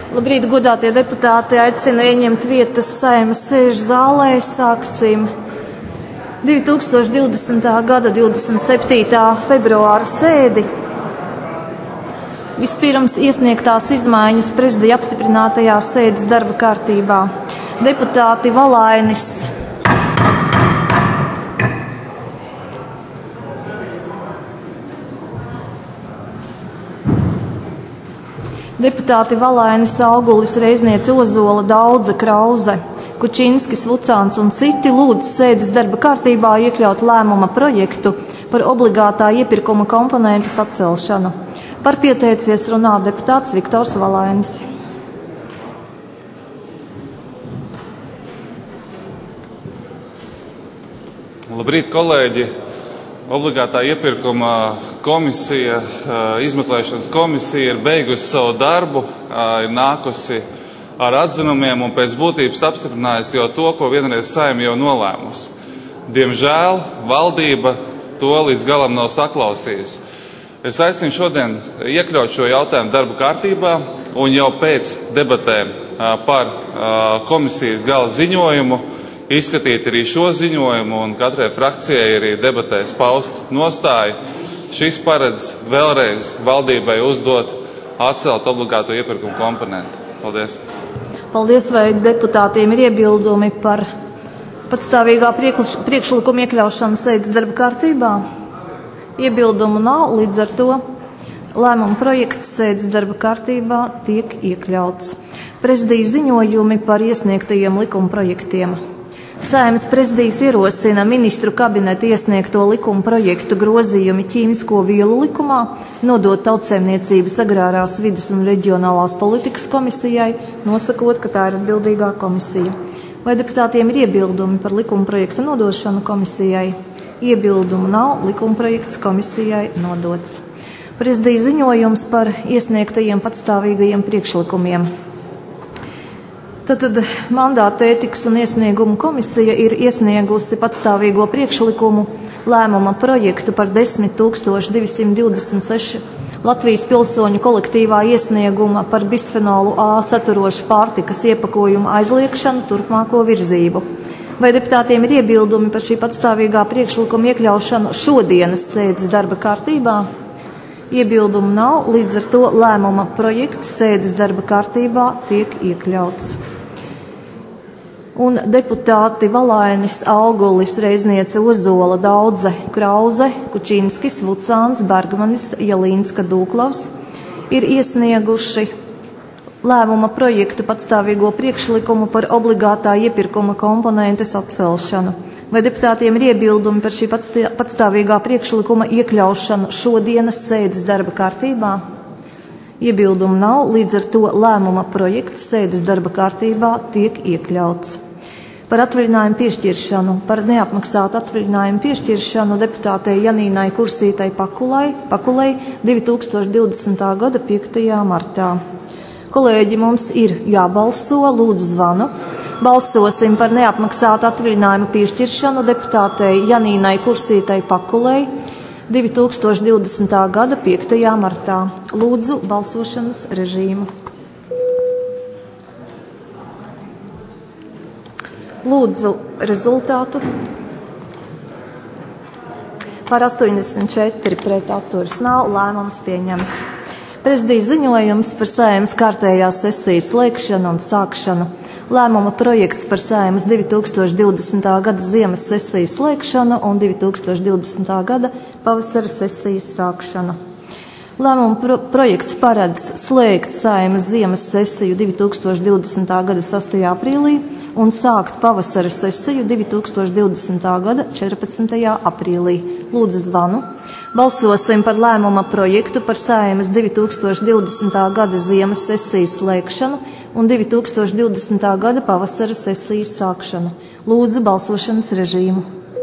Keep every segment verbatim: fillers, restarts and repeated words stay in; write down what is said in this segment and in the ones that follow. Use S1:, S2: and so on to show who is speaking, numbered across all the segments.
S1: Labrīt, godātie deputāti, aicinu ieņemt vietas Saeimas sēžu zālē. Sāksim divi tūkstoši divdesmitā gada divdesmit septītā februāra sēdi. Vispirms iesniegtās izmaiņas prezidija apstiprinātajā sēdes darba kārtībā. Deputāti Valainis, deputāti Valainis, Augulis, Reizniece, Ozola, Daudze, Krauze, Kučinskis, Vucāns un citi lūdz sēdes darba kārtībā iekļaut lēmuma projektu par obligātā iepirkuma komponentes atcelšanu. Par pieteicies runā deputāts Viktors Valainis.
S2: Labrīt, kolēģi! Obligātā iepirkuma komisija, izmeklēšanas komisija ir beigusi savu darbu, ir nākusi ar atzinumiem un pēc būtības apstiprinājusi jau to, ko vienreiz Saeima jau nolēmusi. Diemžēl valdība to līdz galam nav saklausījusi. Es aicinu šodien iekļaut šo jautājumu darba kārtībā un jau pēc debatēm par komisijas gala ziņojumu izskatīt arī šo ziņojumu un katrai frakcijai arī debatēs paust nostāju. Šis paredz vēlreiz valdībai uzdot atcelt obligāto iepirkumu komponentu. Paldies.
S1: Paldies, vai deputātiem ir iebildumi par patstāvīgā priekšlikuma iekļaušanu sēdes darba kārtībā? Iebildumu nav, līdz ar to lēmuma projekts sēdes darba kārtībā tiek iekļauts. Prezidija ziņojumi par iesniegtajiem likuma projektiem. Saeimas prezidijs ierosina ministru kabineta iesniegto likuma projektu grozījumi ķīmisko vielu likumā, nodot Tautsaimniecības, agrārās vides un reģionālās politikas komisijai, nosakot, ka tā ir atbildīgā komisija. Vai deputātiem ir iebildumi par likuma projektu nodošanu komisijai? Iebildumu nav, likuma projekts komisijai nodots. Prezidija ziņojums par iesniegtajiem patstāvīgajiem priekšlikumiem. Tātad mandāta ētikas un iesniegumu komisija ir iesniegusi patstāvīgo priekšlikumu lēmuma projektu par desmit tūkstoši divsimt divdesmit seši Latvijas pilsoņu kolektīvā iesnieguma par bisfenolu A saturošu pārtikas iepakojumu aizliekšanu turpmāko virzību. Vai deputātiem ir iebildumi par šī patstāvīgā priekšlikuma iekļaušanu šodienas sēdes darba kārtībā? Iebildumu nav, līdz ar to lēmuma projekts sēdes darba kārtībā tiek iekļauts. Un deputāti Valainis, Augulis, Reizniece, Ozola, Daudze, Krauze, Kučinskis, Vucāns, Bergmanis, Jelīnska, Dūklavs ir iesnieguši lēmuma projektu patstāvīgo priekšlikumu par obligātā iepirkuma komponentes atcelšanu. Vai deputātiem ir iebildumi par šī patstāvīgā priekšlikuma iekļaušanu šodienas sēdes darba kārtībā? Iebildumu nav, līdz ar to lēmuma projekts sēdes darba kārtībā tiek iekļauts. Par atvaļinājumu piešķiršanu, par neapmaksātu atvaļinājumu piešķiršanu deputātei Janīnai Kursītai Pakulai, Pakulai divi tūkstoši divdesmitā gada piektajā martā. Kolēģi, mums ir jābalso, lūdzu zvanu. Balsosim par neapmaksātu atvaļinājumu piešķiršanu deputātei Janīnai Kursītai Pakulai divi tūkstoši divdesmitā gada piektajā martā. Lūdzu balsošanas režīmu. Lūdzu rezultātu. Par astoņdesmit četri pret atturas nav, lēmums pieņemts. Prezidija ziņojums par Saeimas kārtējās sesijas slēgšanu un sākšanu. Lēmuma projekts par Saeimas divi tūkstoši divdesmitā gada ziemas sesijas slēgšanu un divi tūkstoši divdesmitā gada pavasara sesijas sākšanu. Lēmuma pro projekts paredz slēgt Saeimas ziemas sesiju divi tūkstoši divdesmitā gada sastajā aprīlī un sākt pavasara sesiju divi tūkstoši divdesmitā gada četrpadsmitajā aprīlī. Lūdzu zvanu. Balsosim par lēmuma projektu par Saeimas divi tūkstoši divdesmitā gada ziemas sesijas slēgšanu un divi tūkstoši divdesmitā gada pavasara sesijas sākšanu. Lūdzu balsošanas režīmu.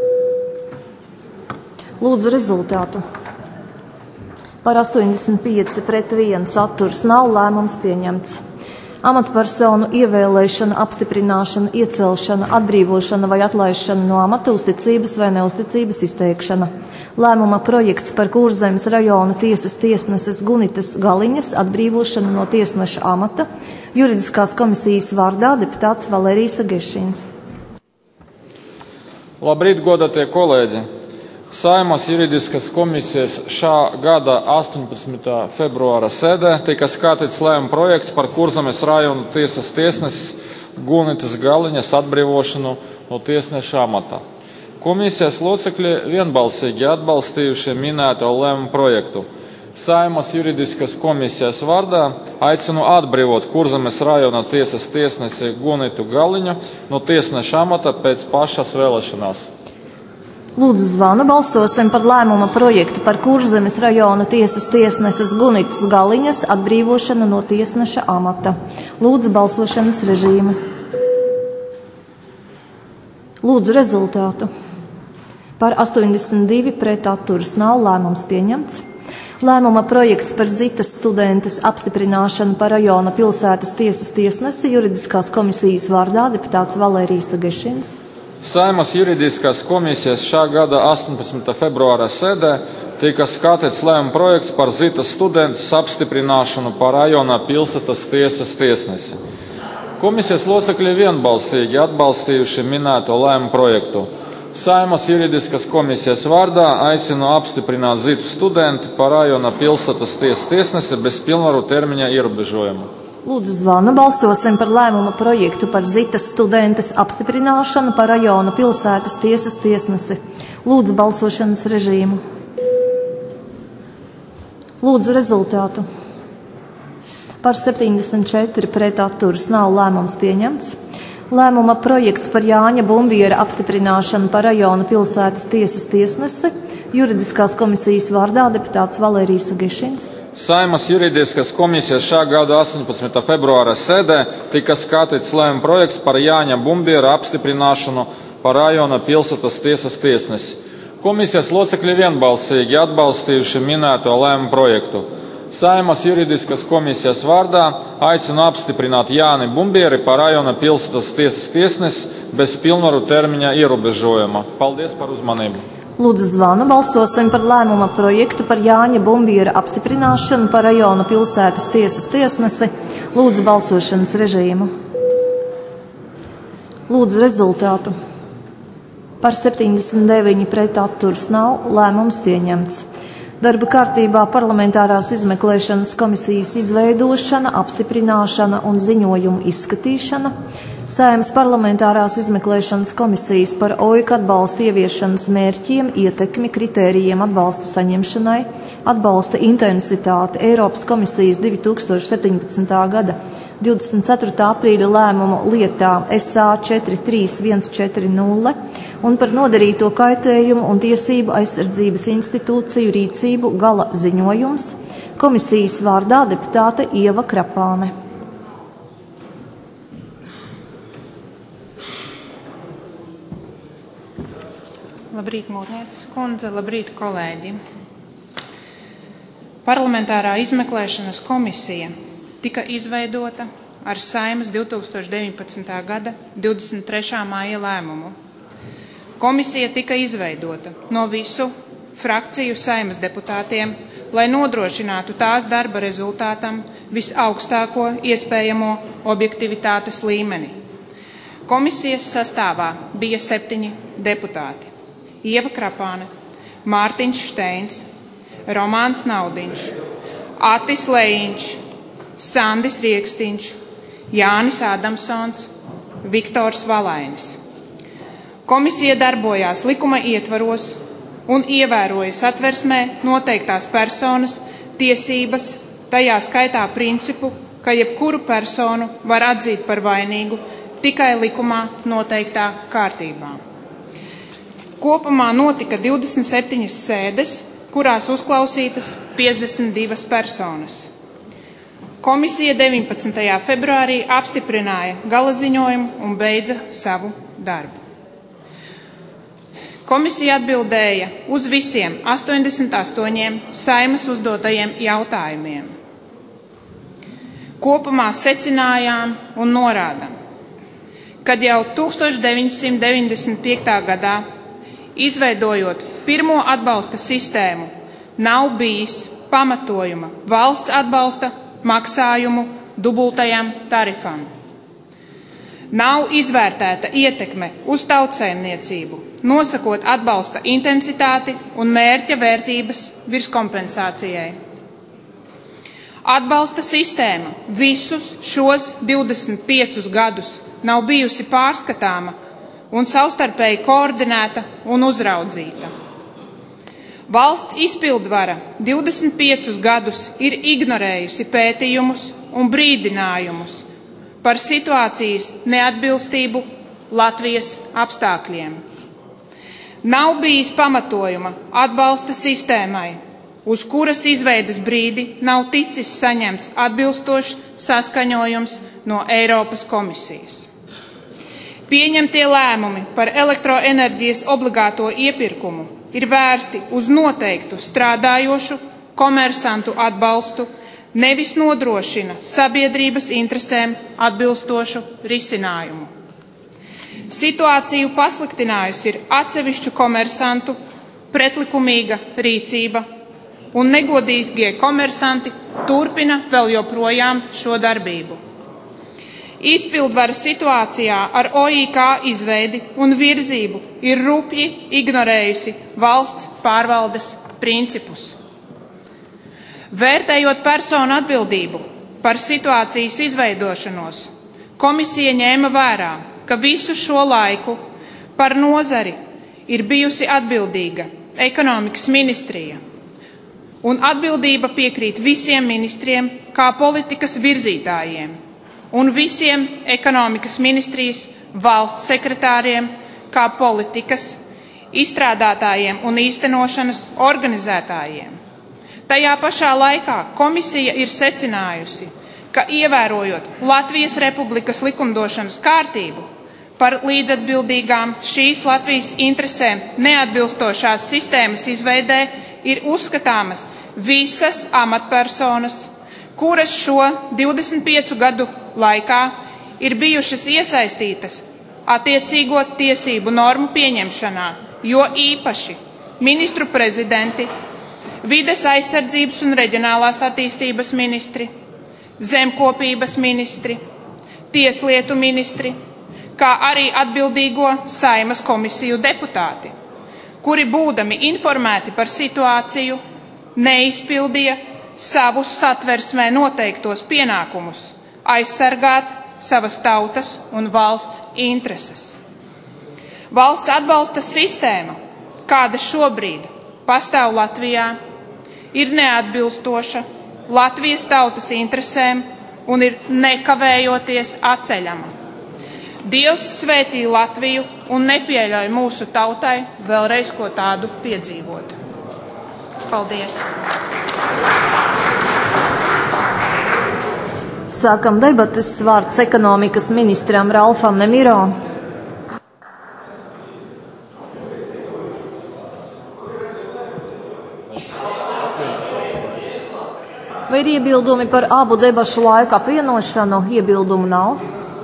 S1: Lūdzu rezultātu. Par astoņdesmit pieci pret viens atturas nav, lēmums pieņemts. amatpersonu ievēlēšana, apstiprināšana, iecelšana, atbrīvošana vai atlaišana no amata, uzticības vai neuzticības izteikšana. Lēmuma projekts par Kurzemes rajona tiesas tiesneses Gunitas Galiņas atbrīvošanu no tiesneša amata. Juridiskās komisijas vārdā deputāts Valērijas Agešins.
S3: Labrīt, godātie kolēģi! Saeimas juridiskas komisijas šā gada astoņpadsmitā februāra sēdē tika skatīts lēmuma projekts par Kurzemes rajona tiesas tiesneses Gunitas Galiņas atbrīvošanu no tiesneša amata. Komisijas locekļi vienbalsīgi atbalstījuši minēto lēmuma projektu. Saeimas juridiskas komisijas vārdā aicinu atbrīvot Kurzemes rajona tiesas tiesnesi Gunitu Galiņu no tiesneša amata pēc pašas vēlēšanās.
S1: Lūdzu zvanu, balsosim par lēmuma projektu par Kurzemes rajona tiesas tiesneses Gunitas Galiņas atbrīvošanu no tiesneša amata. Lūdzu balsošanas režīmu. Lūdzu rezultātu. Par astoņdesmit divi pret atturas nav, lēmums pieņemts. Lēmuma projekts par Zitas studentes apstiprināšanu par rajona pilsētas tiesas tiesnesi juridiskās komisijas vārdā deputāts Valērijas Agešins.
S3: Saeimas juridiskās komisijas šā gada astoņpadsmitā februāra sēdē tika skatīts lēmuma projekts par Zitas studentes apstiprināšanu par rajona pilsētas tiesas tiesnesi. Komisijas locekļi vienbalsīgi atbalstījuši minēto lēmuma projektu. Saeimas juridiskas komisijas vārdā aicinu apstiprināt Zitu studenti par rajona pilsētas tiesas tiesnesi bez pilnvaru termiņa ierobežojumu.
S1: Lūdzu zvanu, balsosim par lēmuma projektu par Zitas studentes apstiprināšanu par rajona pilsētas tiesas tiesnesi. Lūdzu balsošanas režīmu. Lūdzu rezultātu. Par septiņdesmit četri pret atturas nav, lēmums pieņemts. Lēmuma projekts par Jāņa Bumbiera apstiprināšanu par rajona pilsētas tiesas tiesnesi. Juridiskās komisijas vārdā deputāts Valērijas Agešins.
S3: Saeimas juridiskas komisijas šā gada astoņpadsmitā februāra sēdē tika skatīts lēmuma projekts par Jāņa Bumbiera apstiprināšanu par rajona pilsētas tiesas tiesnesi. Komisijas locekļi vienbalsīgi atbalstījuši minēto lēmuma projektu. Saeimas juridiskas komisijas vārdā aicinu apstiprināt Jāni Bumbieri par rajona pilsētas tiesas tiesnesi bez pilnvaru termiņa ierobežojuma. Paldies par uzmanību!
S1: Lūdzu zvanu, balsosim par lēmuma projektu par Jāņa Bumbiera apstiprināšanu par rajona pilsētas tiesas tiesnesi. Lūdzu balsošanas režīmu. Lūdzu rezultātu. Par septiņdesmit deviņi pret atturas nav, lēmums pieņemts. Darba kārtībā parlamentārās izmeklēšanas komisijas izveidošana, apstiprināšana un ziņojumu izskatīšana. Saeimas parlamentārās izmeklēšanas komisijas par O I K atbalsta ieviešanas mērķiem, ietekmi, kritērijiem atbalsta saņemšanai, atbalsta intensitāti Eiropas komisijas divi tūkstoši septiņpadsmitā gada divdesmit ceturtā aprīļa lēmumu lietā S A četri trīs viens četri nulle un par nodarīto kaitējumu un tiesību aizsardzības institūciju rīcību gala ziņojums. Komisijas vārdā deputāte Ieva Krapāne.
S4: Labrīt, Mūrnieces kundze, labrīt, kolēģi. Parlamentārā izmeklēšanas komisija tika izveidota ar Saeimas divi tūkstoši deviņpadsmitā gada divdesmit trešā māja lēmumu. Komisija tika izveidota no visu frakciju Saeimas deputātiem, lai nodrošinātu tās darba rezultātam visaugstāko iespējamo objektivitātes līmeni. Komisijas sastāvā bija septiņi deputāti. Ieva Krapāne, Mārtiņš Šteins, Romāns Naudiņš, Atis Lejiņš, Sandis Riekstiņš, Jānis Ādamsons, Viktors Valainis. Komisija darbojās likuma ietvaros un ievēroja satversmē noteiktās personas tiesības, tajā skaitā principu, ka jebkuru personu var atzīt par vainīgu tikai likumā noteiktā kārtībā. Kopumā notika divdesmit septiņas sēdes, kurās uzklausītas piecdesmit divas personas. Komisija deviņpadsmitajā februārī apstiprināja gala ziņojumu un beidza savu darbu. Komisija atbildēja uz visiem astoņdesmit astoņiem Saeimas uzdotajiem jautājumiem. kopumā secinājām un norādām, kad jau tūkstoš deviņsimt deviņdesmit piektajā gadā, izveidojot pirmo atbalsta sistēmu, nav bijis pamatojuma valsts atbalsta maksājumu dubultajam tarifam. Nav izvērtēta ietekme uz tautsaimniecību, nosakot atbalsta intensitāti un mērķa vērtības virskompensācijai. Atbalsta sistēma visus šos divdesmit piecus gadus nav bijusi pārskatāma un savstarpēji koordinēta un uzraudzīta. Valsts izpildvara divdesmit piecus gadus ir ignorējusi pētījumus un brīdinājumus par situācijas neatbilstību Latvijas apstākļiem. Nav bijis pamatojuma atbalsta sistēmai, uz kuras izveidas brīdi nav ticis saņemts atbilstošs saskaņojums no Eiropas komisijas. Pieņemtie lēmumi par elektroenerģijas obligāto iepirkumu ir vērsti uz noteiktu strādājošu komersantu atbalstu, nevis nodrošina sabiedrības interesēm atbilstošu risinājumu. Situāciju pasliktinājusi ir atsevišķu komersantu pretlikumīga rīcība, un negodīgie komersanti turpina vēl joprojām šo darbību. Izpildvara situācijā ar O I K izveidi un virzību ir rupji ignorējusi valsts pārvaldes principus. Vērtējot personu atbildību par situācijas izveidošanos, komisija ņēma vērā, ka visu šo laiku par nozari ir bijusi atbildīga ekonomikas ministrija, un atbildība piekrīt visiem ministriem kā politikas virzītājiem un visiem ekonomikas ministrijas valsts sekretāriem kā politikas izstrādātājiem un īstenošanas organizētājiem. Tajā pašā laikā komisija ir secinājusi, ka ievērojot Latvijas Republikas likumdošanas kārtību par līdzatbildīgām šīs Latvijas interesēm neatbilstošās sistēmas izveidē ir uzskatāmas visas amatpersonas, kuras šo divdesmit piecu gadu laikā ir bijušas iesaistītas attiecīgo tiesību normu pieņemšanā, jo īpaši ministru prezidenti, vides aizsardzības un reģionālās attīstības ministri, zemkopības ministri, tieslietu ministri, kā arī atbildīgo Saeimas komisiju deputāti, kuri būdami informēti par situāciju, neizpildīja savus satversmē noteiktos pienākumus aizsargāt savas tautas un valsts intereses. Valsts atbalsta sistēma, kāda šobrīd pastāv Latvijā, ir neatbilstoša Latvijas tautas interesēm un ir nekavējoties atceļama. Dievs svētī Latviju un nepieļauj mūsu tautai vēlreiz ko tādu piedzīvot. Paldies!
S1: Sākam debates. Vārds ekonomikas ministram Ralfam Nemiro. Vai ir iebildumi par abu debašu laiku apvienošanu? Iebildumu nav.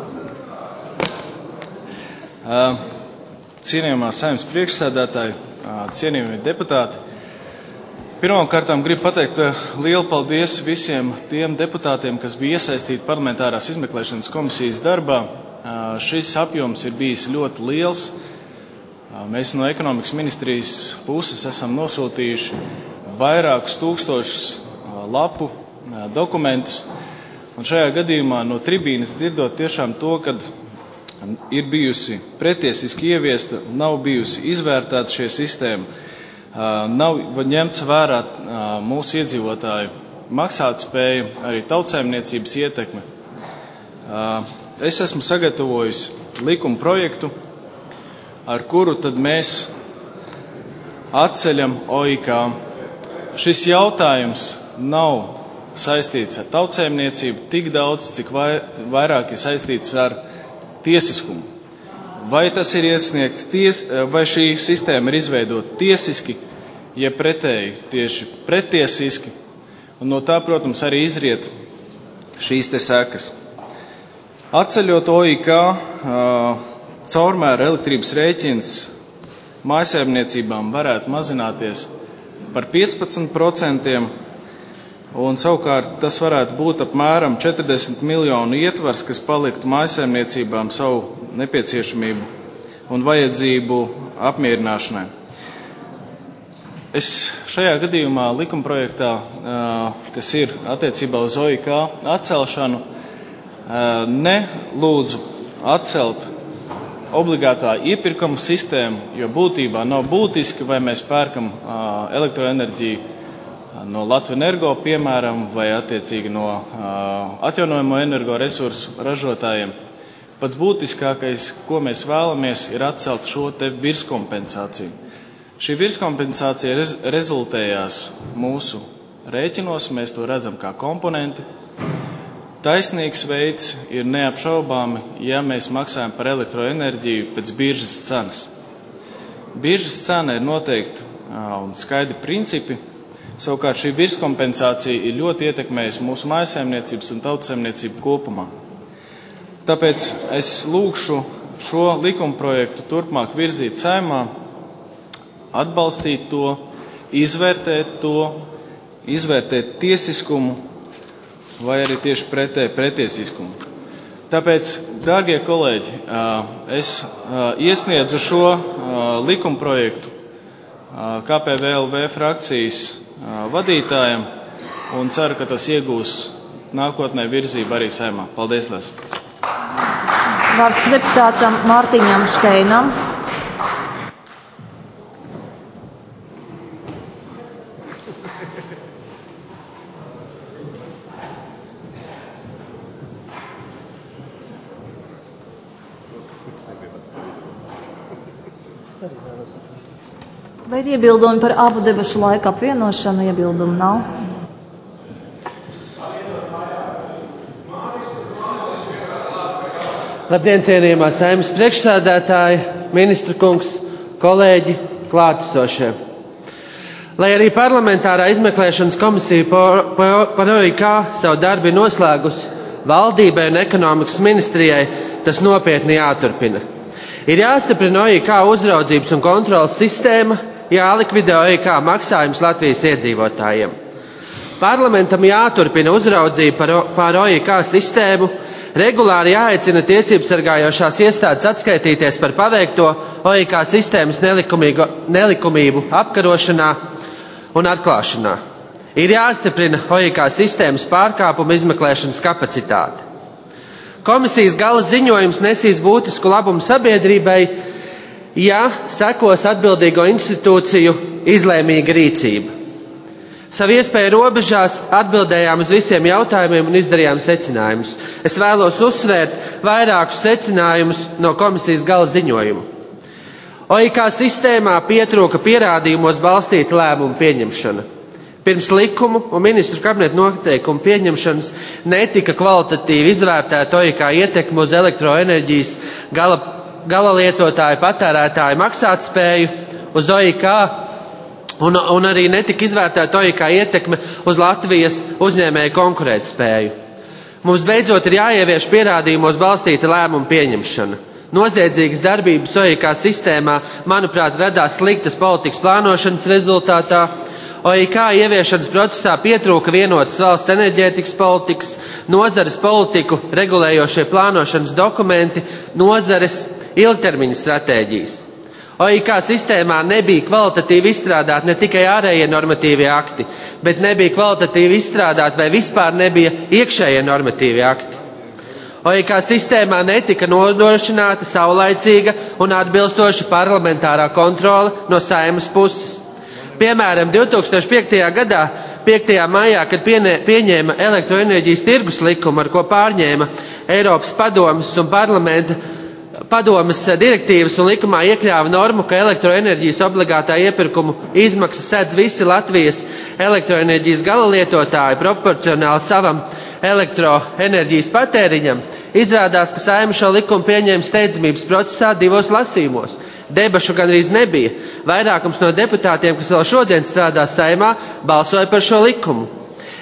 S5: Cienījamā Saeimas priekšsēdētāji, cienījamie deputāti, pirmkārtām gribu pateikt lielu paldies visiem tiem deputātiem, kas bija iesaistīti parlamentārās izmeklēšanas komisijas darbā. Šis apjoms ir bijis ļoti liels. Mēs no ekonomikas ministrijas puses esam nosūtījuši vairākus tūkstošus lapu dokumentus. Un šajā gadījumā no tribīnes dzirdot tiešām to, kad ir bijusi pretiesiski ieviesta, nav bijusi izvērtēta šie sistēma, nav ņemts vērā mūsu iedzīvotāju maksātspēju, arī tautsaimniecības ietekme. Es esmu sagatavojis likuma projektu, ar kuru tad mēs atceļam O I K. Šis jautājums nav saistīts ar tautsaimniecību tik daudz, cik vairāk ir saistīts ar tiesiskumu. Vai tas ir iesniegts ties, vai šī sistēma ir izveidota tiesiski, ja pretēji tieši pretiesiski, un no tā, protams, arī izriet šīs te sekas. Atceļot O I K, caurmēra elektrības rēķins mājsaimniecībām varētu mazināties par piecpadsmit procentiem, un savukārt tas varētu būt apmēram četrdesmit miljonu ietvars, kas paliktu mājsaimniecībām savu nepieciešamību un vajadzību apmierināšanai. Es šajā gadījumā likumprojektā, kas ir attiecībā uz O I K atcelšanu, nelūdzu atcelt obligātā iepirkuma sistēmu, jo būtībā nav būtiski, vai mēs pērkam elektroenerģiju no Latvenergo, piemēram, vai attiecīgi no atjaunojamo energoresursu ražotājiem. Pats būtiskākais, ko mēs vēlamies, ir atcelt šo te virskompensāciju. Šī virskompensācija rez rezultējās mūsu rēķinos, mēs to redzam kā komponenti. Taisnīgs veids ir neapšaubāmi, ja mēs maksājam par elektroenerģiju pēc biržas cenas. Biržas cena ir noteikti un skaidri principi, savukārt šī virskompensācija ir ļoti ietekmējusi mūsu mājsaimniecības un tautsaimniecību kopumā. Tāpēc es lūgšu šo likumprojektu turpmāk virzīt Saeimā, atbalstīt to, izvērtēt to, izvērtēt tiesiskumu, vai arī tieši pretēji pretiesiskumu. Tāpēc, dārgie kolēģi, es iesniedzu šo likumprojektu K P V L V frakcijas vadītājiem un ceru, ka tas iegūs nākotnē virzību arī Saeimā. Paldies, Lies!
S1: Vārds deputātam Mārtiņam Šteinam. Vai ir iebildumi par abu debašu laiku apvienošanu? Iebildumu nav.
S6: Labdien, cienījamā Saeimas priekšsēdētāji, ministra kungs, kolēģi, klātesošie. Lai arī parlamentārā izmeklēšanas komisija par O I K savu darbu ir noslēgusi, valdībai un ekonomikas ministrijai tas nopietni jāturpina. Ir jāstiprina O I K uzraudzības un kontrolas sistēma, jālikvidē O I K maksājums Latvijas iedzīvotājiem. Parlamentam jāturpina uzraudzība par O I K sistēmu, regulāri jāaicina tiesības sargājošās iestādes atskaitīties par paveikto O I K sistēmas nelikumību apkarošanā un atklāšanā. Ir jāstiprina O I K sistēmas pārkāpuma izmeklēšanas kapacitāte. Komisijas gala ziņojums nesīs būtisku labumu sabiedrībai, ja sekos atbildīgo institūciju izlēmīga rīcība. Savu iespēju robežās atbildējām uz visiem jautājumiem un izdarījām secinājumus. Es vēlos uzsvērt vairākus secinājumus no komisijas gala ziņojuma. O I K sistēmā pietrūka pierādījumos balstīta lēmumu pieņemšana. Pirms likumu un ministru kabineta noteikumu pieņemšanas netika kvalitatīvi izvērtēta O I K ietekme uz elektroenerģijas gala, gala lietotāju patērētāju maksātspēju, uz O I K un, un arī netika izvērtēta O I K ietekme uz Latvijas uzņēmēju konkurētspēju. Mums beidzot ir jāievieš pierādījumos balstīta lēmumu pieņemšana. Noziedzīgas darbības O I K sistēmā, manuprāt, radās sliktas politikas plānošanas rezultātā. O I K ieviešanas procesā pietrūka vienotas valsts enerģētikas politikas, nozares politiku regulējošie plānošanas dokumenti, nozares ilgtermiņa stratēģijas. O I K sistēmā nebija kvalitatīvi izstrādāt ne tikai ārējie normatīvie akti, bet nebija kvalitatīvi izstrādāt vai vispār nebija iekšējie normatīvie akti. O I K sistēmā netika nodrošināta saulaicīga un atbilstoša parlamentārā kontrole no Saeimas puses. Piemēram, divi tūkstoši piektajā gadā, piektajā maijā, kad pieņēma elektroenerģijas tirgus likumu, ar ko pārņēma Eiropas padomes un parlamenta padomes direktīvas un likumā iekļāva normu, ka elektroenerģijas obligātā iepirkumu izmaksas sedz visi Latvijas elektroenerģijas galalietotāji proporcionāli savam elektroenerģijas patēriņam, izrādās, ka Saeima šo likumu pieņēma steidzamības procesā divos lasījumos. Debašu gandrīz nebija. Vairākums no deputātiem, kas vēl šodien strādā Saeimā, balsoja par šo likumu.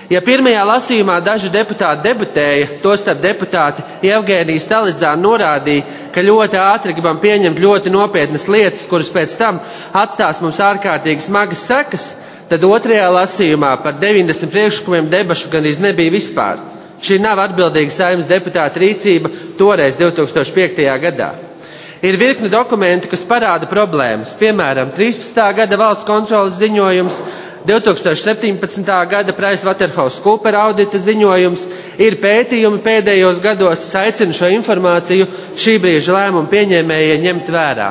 S6: Ja pirmajā lasījumā daži deputāti debatēja, tostarp deputāti Evgēnija Stalidzāna norādīja, ka ļoti ātri gribam pieņemt ļoti nopietnas lietas, kuras pēc tam atstās mums ārkārtīgi smagas sekas, tad otrajā lasījumā par deviņdesmit priekšlikumiem debašu gandrīz nebija vispār. Šī nav atbildīga Saeimas deputāta rīcība toreiz divtūkstoš piektajā gadā. Ir virkne dokumentu, kas parāda problēmas, piemēram, trīspadsmitā gada valsts kontrolas ziņojums, divtūkstoš septiņpadsmitā gada PricewaterhouseCoopers audita ziņojums, ir pētījumi pēdējos gados, aicina šo informāciju šī brīža lēmumu pieņēmējiem ņemt vērā.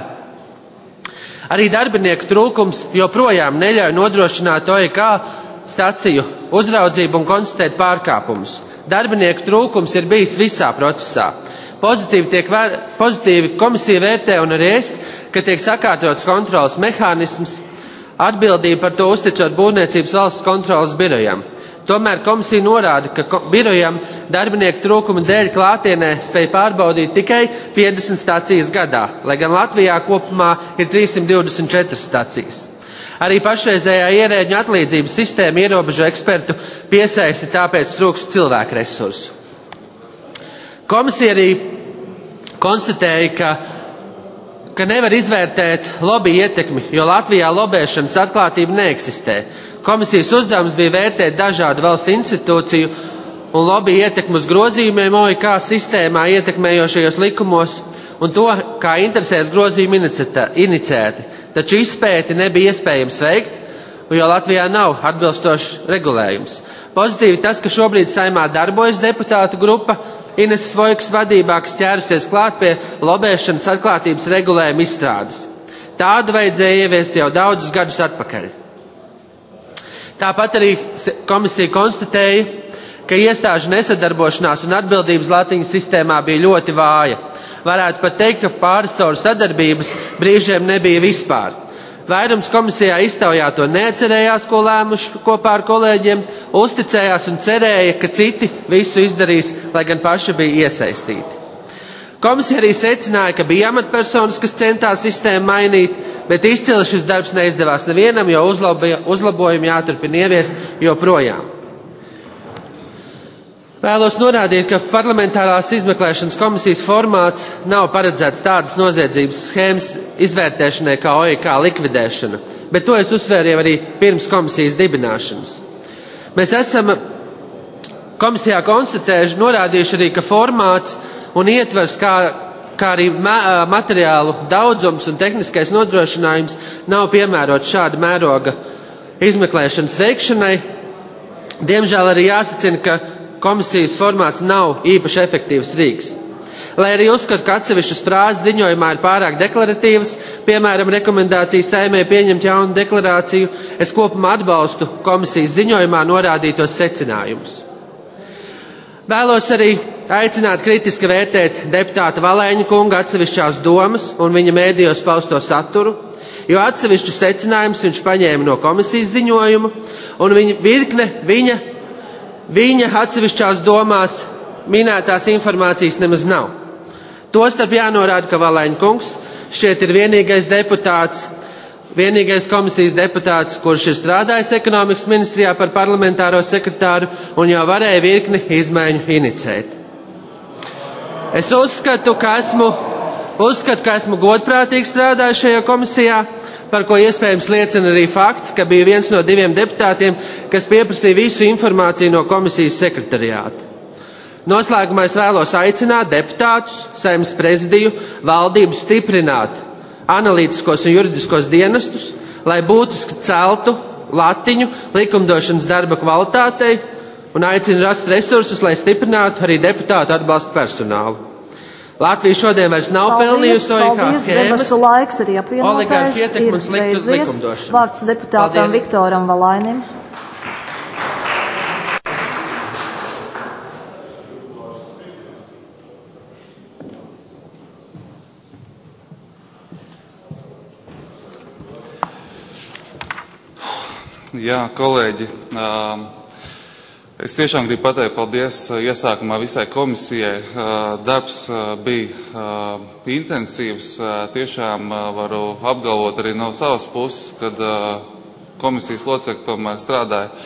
S6: Arī darbinieku trūkums joprojām neļauj nodrošināt O I K staciju uzraudzību un konstatēt pārkāpumus. Darbinieku trūkums ir bijis visā procesā. Pozitīvi, tiek vēr, pozitīvi komisija vērtē un arī es, ka tiek sakārtots kontrolas mehānisms, atbildību par to uzticot Būvniecības valsts kontrolas birojam. Tomēr komisija norāda, ka birojam darbinieku trūkuma dēļ klātienē spēj pārbaudīt tikai piecdesmit stacijas gadā, lai gan Latvijā kopumā ir trīssimt divdesmit četras stacijas. Arī pašreizējā ierēģņu atlīdzības sistēma ierobežo ekspertu piesaisti, tāpēc trūkst cilvēku resursu. Komisija arī konstatēja, ka ka nevar izvērtēt lobby ietekmi, jo Latvijā lobēšanas atklātība neeksistē. Komisijas uzdevums bija vērtēt dažādu valstu institūciju un lobby ietekmi uz grozījumiem O I K sistēmā ietekmējošajos likumos un to, kā interesēs grozījumi iniciēti. Taču izpēti nebija iespējams veikt, jo Latvijā nav atbilstošs regulējums. Pozitīvi tas, ka šobrīd Saeimā darbojas deputātu grupa Ineses Vojkas vadībā, kas ķērusies klāt pie lobēšanas atklātības regulējuma izstrādes. Tādu vajadzēja ieviest jau daudzus gadus atpakaļ. Tāpat arī komisija konstatēja, ka iestāžu nesadarbošanās un atbildības latiņa sistēmā bija ļoti vāja. Varētu pat teikt, ka pāristoru sadarbības brīžiem nebija vispār. Vairums komisijā iztaujā to neatcerējās, ko lēmuši kopā ar kolēģiem, uzticējās un cerēja, ka citi visu izdarīs, lai gan paši bija iesaistīti. Komisija arī secināja, ka bija amatpersonas, kas centās sistēmu mainīt, bet izcili šis darbs neizdevās nevienam, jo uzlabojumi jāturpina ieviest joprojām. Vēlos norādīt, ka parlamentārās izmeklēšanas komisijas formāts nav paredzēts tādas noziedzības schēmas izvērtēšanai kā O I K likvidēšana, bet to es uzsvēru jau arī pirms komisijas dibināšanas. Mēs esam komisijā konstatējuši, norādījuši arī, ka formāts un ietvers, kā, kā arī materiālu daudzums un tehniskais nodrošinājums nav piemērots šāda mēroga izmeklēšanas veikšanai. Diemžēl arī jāsacina, ka komisijas formāts nav īpaši efektīvs rīks. Lai arī uzskatu, ka atsevišķas frāzes ziņojumā ir pārāk deklaratīvas, piemēram, rekomendācija Saeimai pieņemt jaunu deklarāciju, es kopumā atbalstu komisijas ziņojumā norādītos secinājumus. Vēlos arī aicināt kritiski vērtēt deputāta Valēņa kunga atsevišķās domas un viņa mēdījos pausto saturu, jo atsevišķus secinājumus viņš paņēma no komisijas ziņojuma, un viņa virkne viņa Viņa atsevišķās domās minētās informācijas nemaz nav. Tostarp jānorāda, ka Valēņa kungs šķiet ir vienīgais deputāts, vienīgais komisijas deputāts, kurš ir strādājis ekonomikas ministrijā par parlamentāro sekretāru un jau varēja virkni izmaiņu inicēt. Es uzskatu, ka esmu, uzskatu, ka esmu godprātīgi strādājis šajā komisijā, par ko iespējams liecina arī fakts, ka bija viens no diviem deputātiem, kas pieprasīja visu informāciju no komisijas sekretariāta. Noslēgumā es vēlos aicināt deputātus, Saeimas prezidiju, valdību stiprināt analītiskos un juridiskos dienestus, lai būtiski celtu latiņu likumdošanas darba kvalitātei un aicinu rast resursus, lai stiprinātu arī deputātu atbalsta personālu. Latvija šodien vairs nav pelnījusi O I K schēmas.
S1: Debašu laiks arī apvienotais ir beidzies. Vārds deputātam Paldies. Viktoram Valainim.
S2: Jā, kolēģi. Es tiešām gribu pateikt paldies iesākumā visai komisijai. Darbs bija intensīvs. Tiešām varu apgalvot arī no savas puses, kad komisijas locekļi tomēr strādāja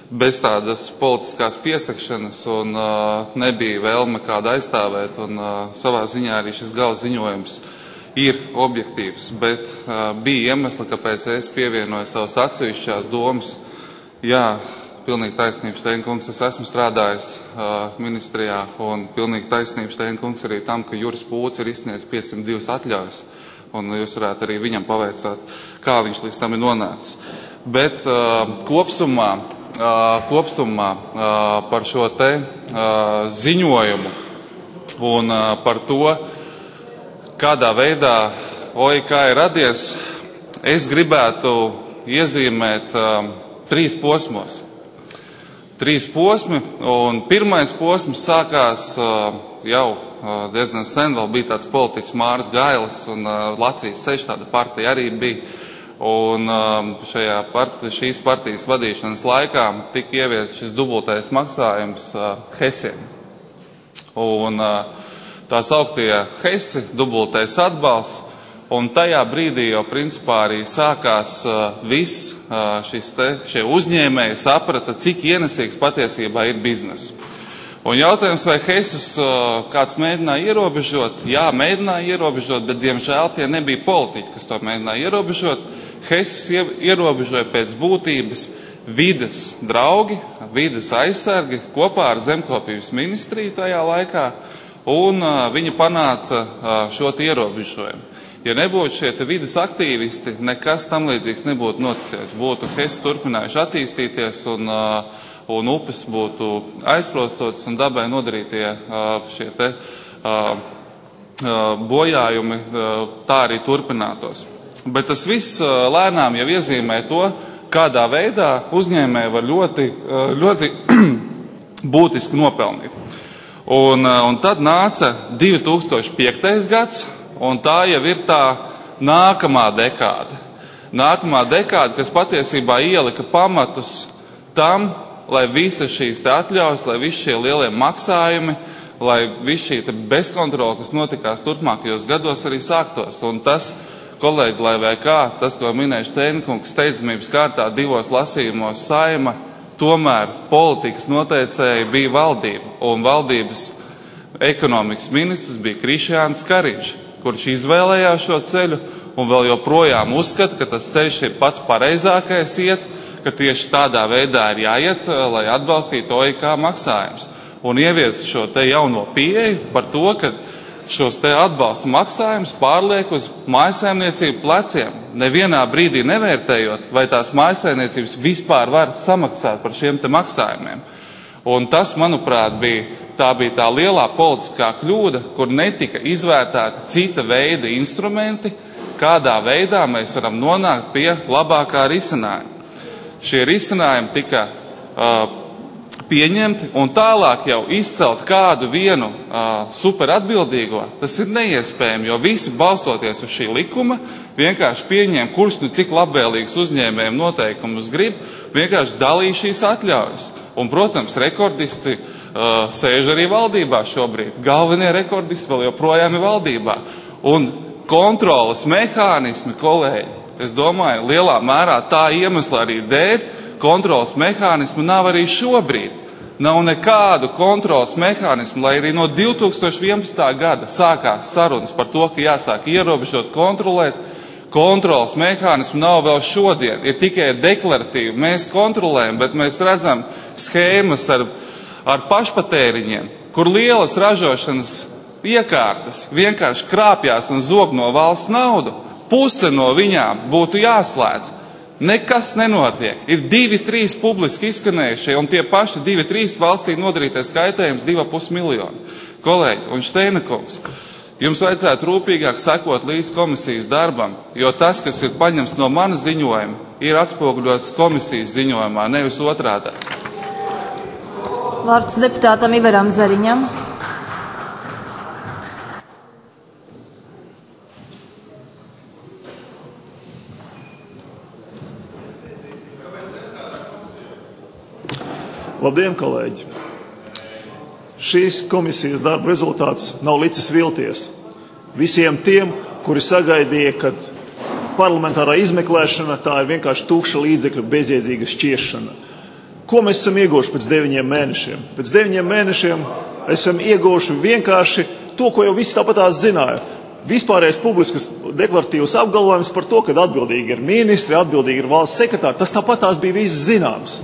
S2: bez tādas politiskās piesakšanas un uh, nebija vēlme kādu aizstāvēt. Un, uh, savā ziņā arī šis gala ziņojums ir objektīvs, bet uh, bija iemesli, kāpēc es pievienoju savas atsevišķās domas. Jā, pilnīgi taisnība, Šteinkungs, es esmu strādājis uh, ministrijā, un pilnīgi taisnība, Šteinkungs, arī tam, ka Juris Pūts ir izsniedzis piecsimt divas atļaujas, un jūs varētu arī viņam pavaicāt, kā viņš līdz tam ir nonācis. Bet uh, kopsumā, uh, kopsumā uh, par šo te uh, ziņojumu un uh, par to, kādā veidā O I K ir radies, es gribētu iezīmēt uh, trīs posmos. Trīs posmi, un pirmais posms sākās uh, jau uh, diezgan sen, vēl bija tāds politiķis Māris Gailis, un uh, Latvijas ceļš tāda partija arī bija. Un uh, šajā part, šīs partijas vadīšanas laikā tika ieviests šis dubultais maksājums uh, Hesiem. Un uh, tā sauktie Hesi, dubultais atbalsts, un tajā brīdī jau principā arī sākās uh, viss uh, šis te, šie uzņēmēji saprata, cik ienesīgs patiesībā ir bizness. Un jautājums, vai Hesus uh, kāds mēģināja ierobežot? Jā, mēģināja ierobežot, bet diemžēl tie nebija politiķi, kas to mēģināja ierobežot. Hesus ierobežoja pēc būtības vides draugi, vides aizsargi kopā ar zemkopības ministriju tajā laikā, un uh, viņi panāca uh, šo ierobežojumu. Ja nebūtu šie vides aktīvisti, nekas tam līdzīgs nebūtu noticies. Būtu Hesi turpinājuši attīstīties un, un upes būtu aizprostotas un dabai nodarītie šie te bojājumi tā arī turpinātos. Bet tas viss lēnām jau iezīmē to, kādā veidā uzņēmēji var ļoti, ļoti būtiski nopelnīt. Un, un tad nāca divi tūkstoši piektais gads, un tā jau ir tā nākamā dekāde. Nākamā dekāde, kas patiesībā ielika pamatus tam, lai visas šīs te atļaujas, lai visi šie lielie maksājumi, lai viss šī te bezkontrola, kas notikās turpmākajos gados, arī sāktos. Un tas, kolēģi, lai vai kā, tas, ko minēja Šteinkungs, steidzamības kārtā divos lasījumos Saeima, tomēr politikas noteicēji bija valdība, un valdības ekonomikas ministrs bija Krišjāns Kariņš, kurš izvēlējās šo ceļu un vēl joprojām uzskata, ka tas ceļš ir pats pareizākais iet, ka tieši tādā veidā ir jāiet, lai atbalstītu O I K maksājumus. Un ievies šo te jauno pieeju par to, ka šos te atbalsta maksājumus pārliek uz mājsaimniecību pleciem, nevienā brīdī nevērtējot, vai tās mājsaimniecības vispār var samaksāt par šiem te maksājumiem. Un tas, manuprāt, bija Tā bija tā lielā politiskā kļūda, kur netika izvērtēti cita veida instrumenti, kādā veidā mēs varam nonākt pie labākā risinājuma. Šie risinājumi tika uh, pieņemti un tālāk jau izcelt kādu vienu uh, superatbildīgo. Tas ir neiespējami, jo visi balstoties uz šī likuma vienkārši pieņem, kurš nu cik labvēlīgs uzņēmējiem noteikumus grib, vienkārši dalīja šīs atļaujas. Un, protams, rekordisti Uh, sēž arī valdībā šobrīd. Galvenie rekordisti vēl joprojām ir valdībā. Un kontrolas mehānismi, kolēģi, es domāju, lielā mērā tā iemesla arī dēļ, kontrolas mehānismi nav arī šobrīd. Nav nekādu kontrolas mehānismu, lai arī no divi tūkstoši vienpadsmitā gada sākās sarunas par to, ka jāsāk ierobežot, kontrolēt. Kontrolas mehānismu nav vēl šodien. Ir tikai deklaratīvi. Mēs kontrolējam, bet mēs redzam schēmas ar ar pašpatēriņiem, kur lielas ražošanas iekārtas vienkārši krāpjās un zog no valsts naudu, puse no viņām būtu jāslēdz. Nekas nenotiek. Ir divi, trīs publiski izskanējušie, un tie paši divi, trīs valstī nodarītais kaitējums divi ar pus miljoni. Kolēģi un Šteinkungs, jums vajadzētu rūpīgāk sekot līdz komisijas darbam, jo tas, kas ir paņemts no mana ziņojuma, ir atspoguļots komisijas ziņojumā, nevis otrādā.
S1: Vārds deputātam Ivaram Zariņam.
S7: Labdien, kolēģi! Šīs komisijas darba rezultāts nav licis vilties. Visiem tiem, kuri sagaidīja, ka parlamentārā izmeklēšana tā ir vienkārši tukša līdzekļu bezjēdzīga šķiešana. Ko mēs esam ieguvuši pēc deviņiem mēnešiem? Pēc deviņiem mēnešiem esam ieguvuši vienkārši to, ko jau visi tāpatās zināja. Vispārējais publiskas deklaratīvas apgalvojums par to, ka atbildīgi ir ministri, atbildīgi ir valsts sekretāri, tas tāpatās bija viss zināms.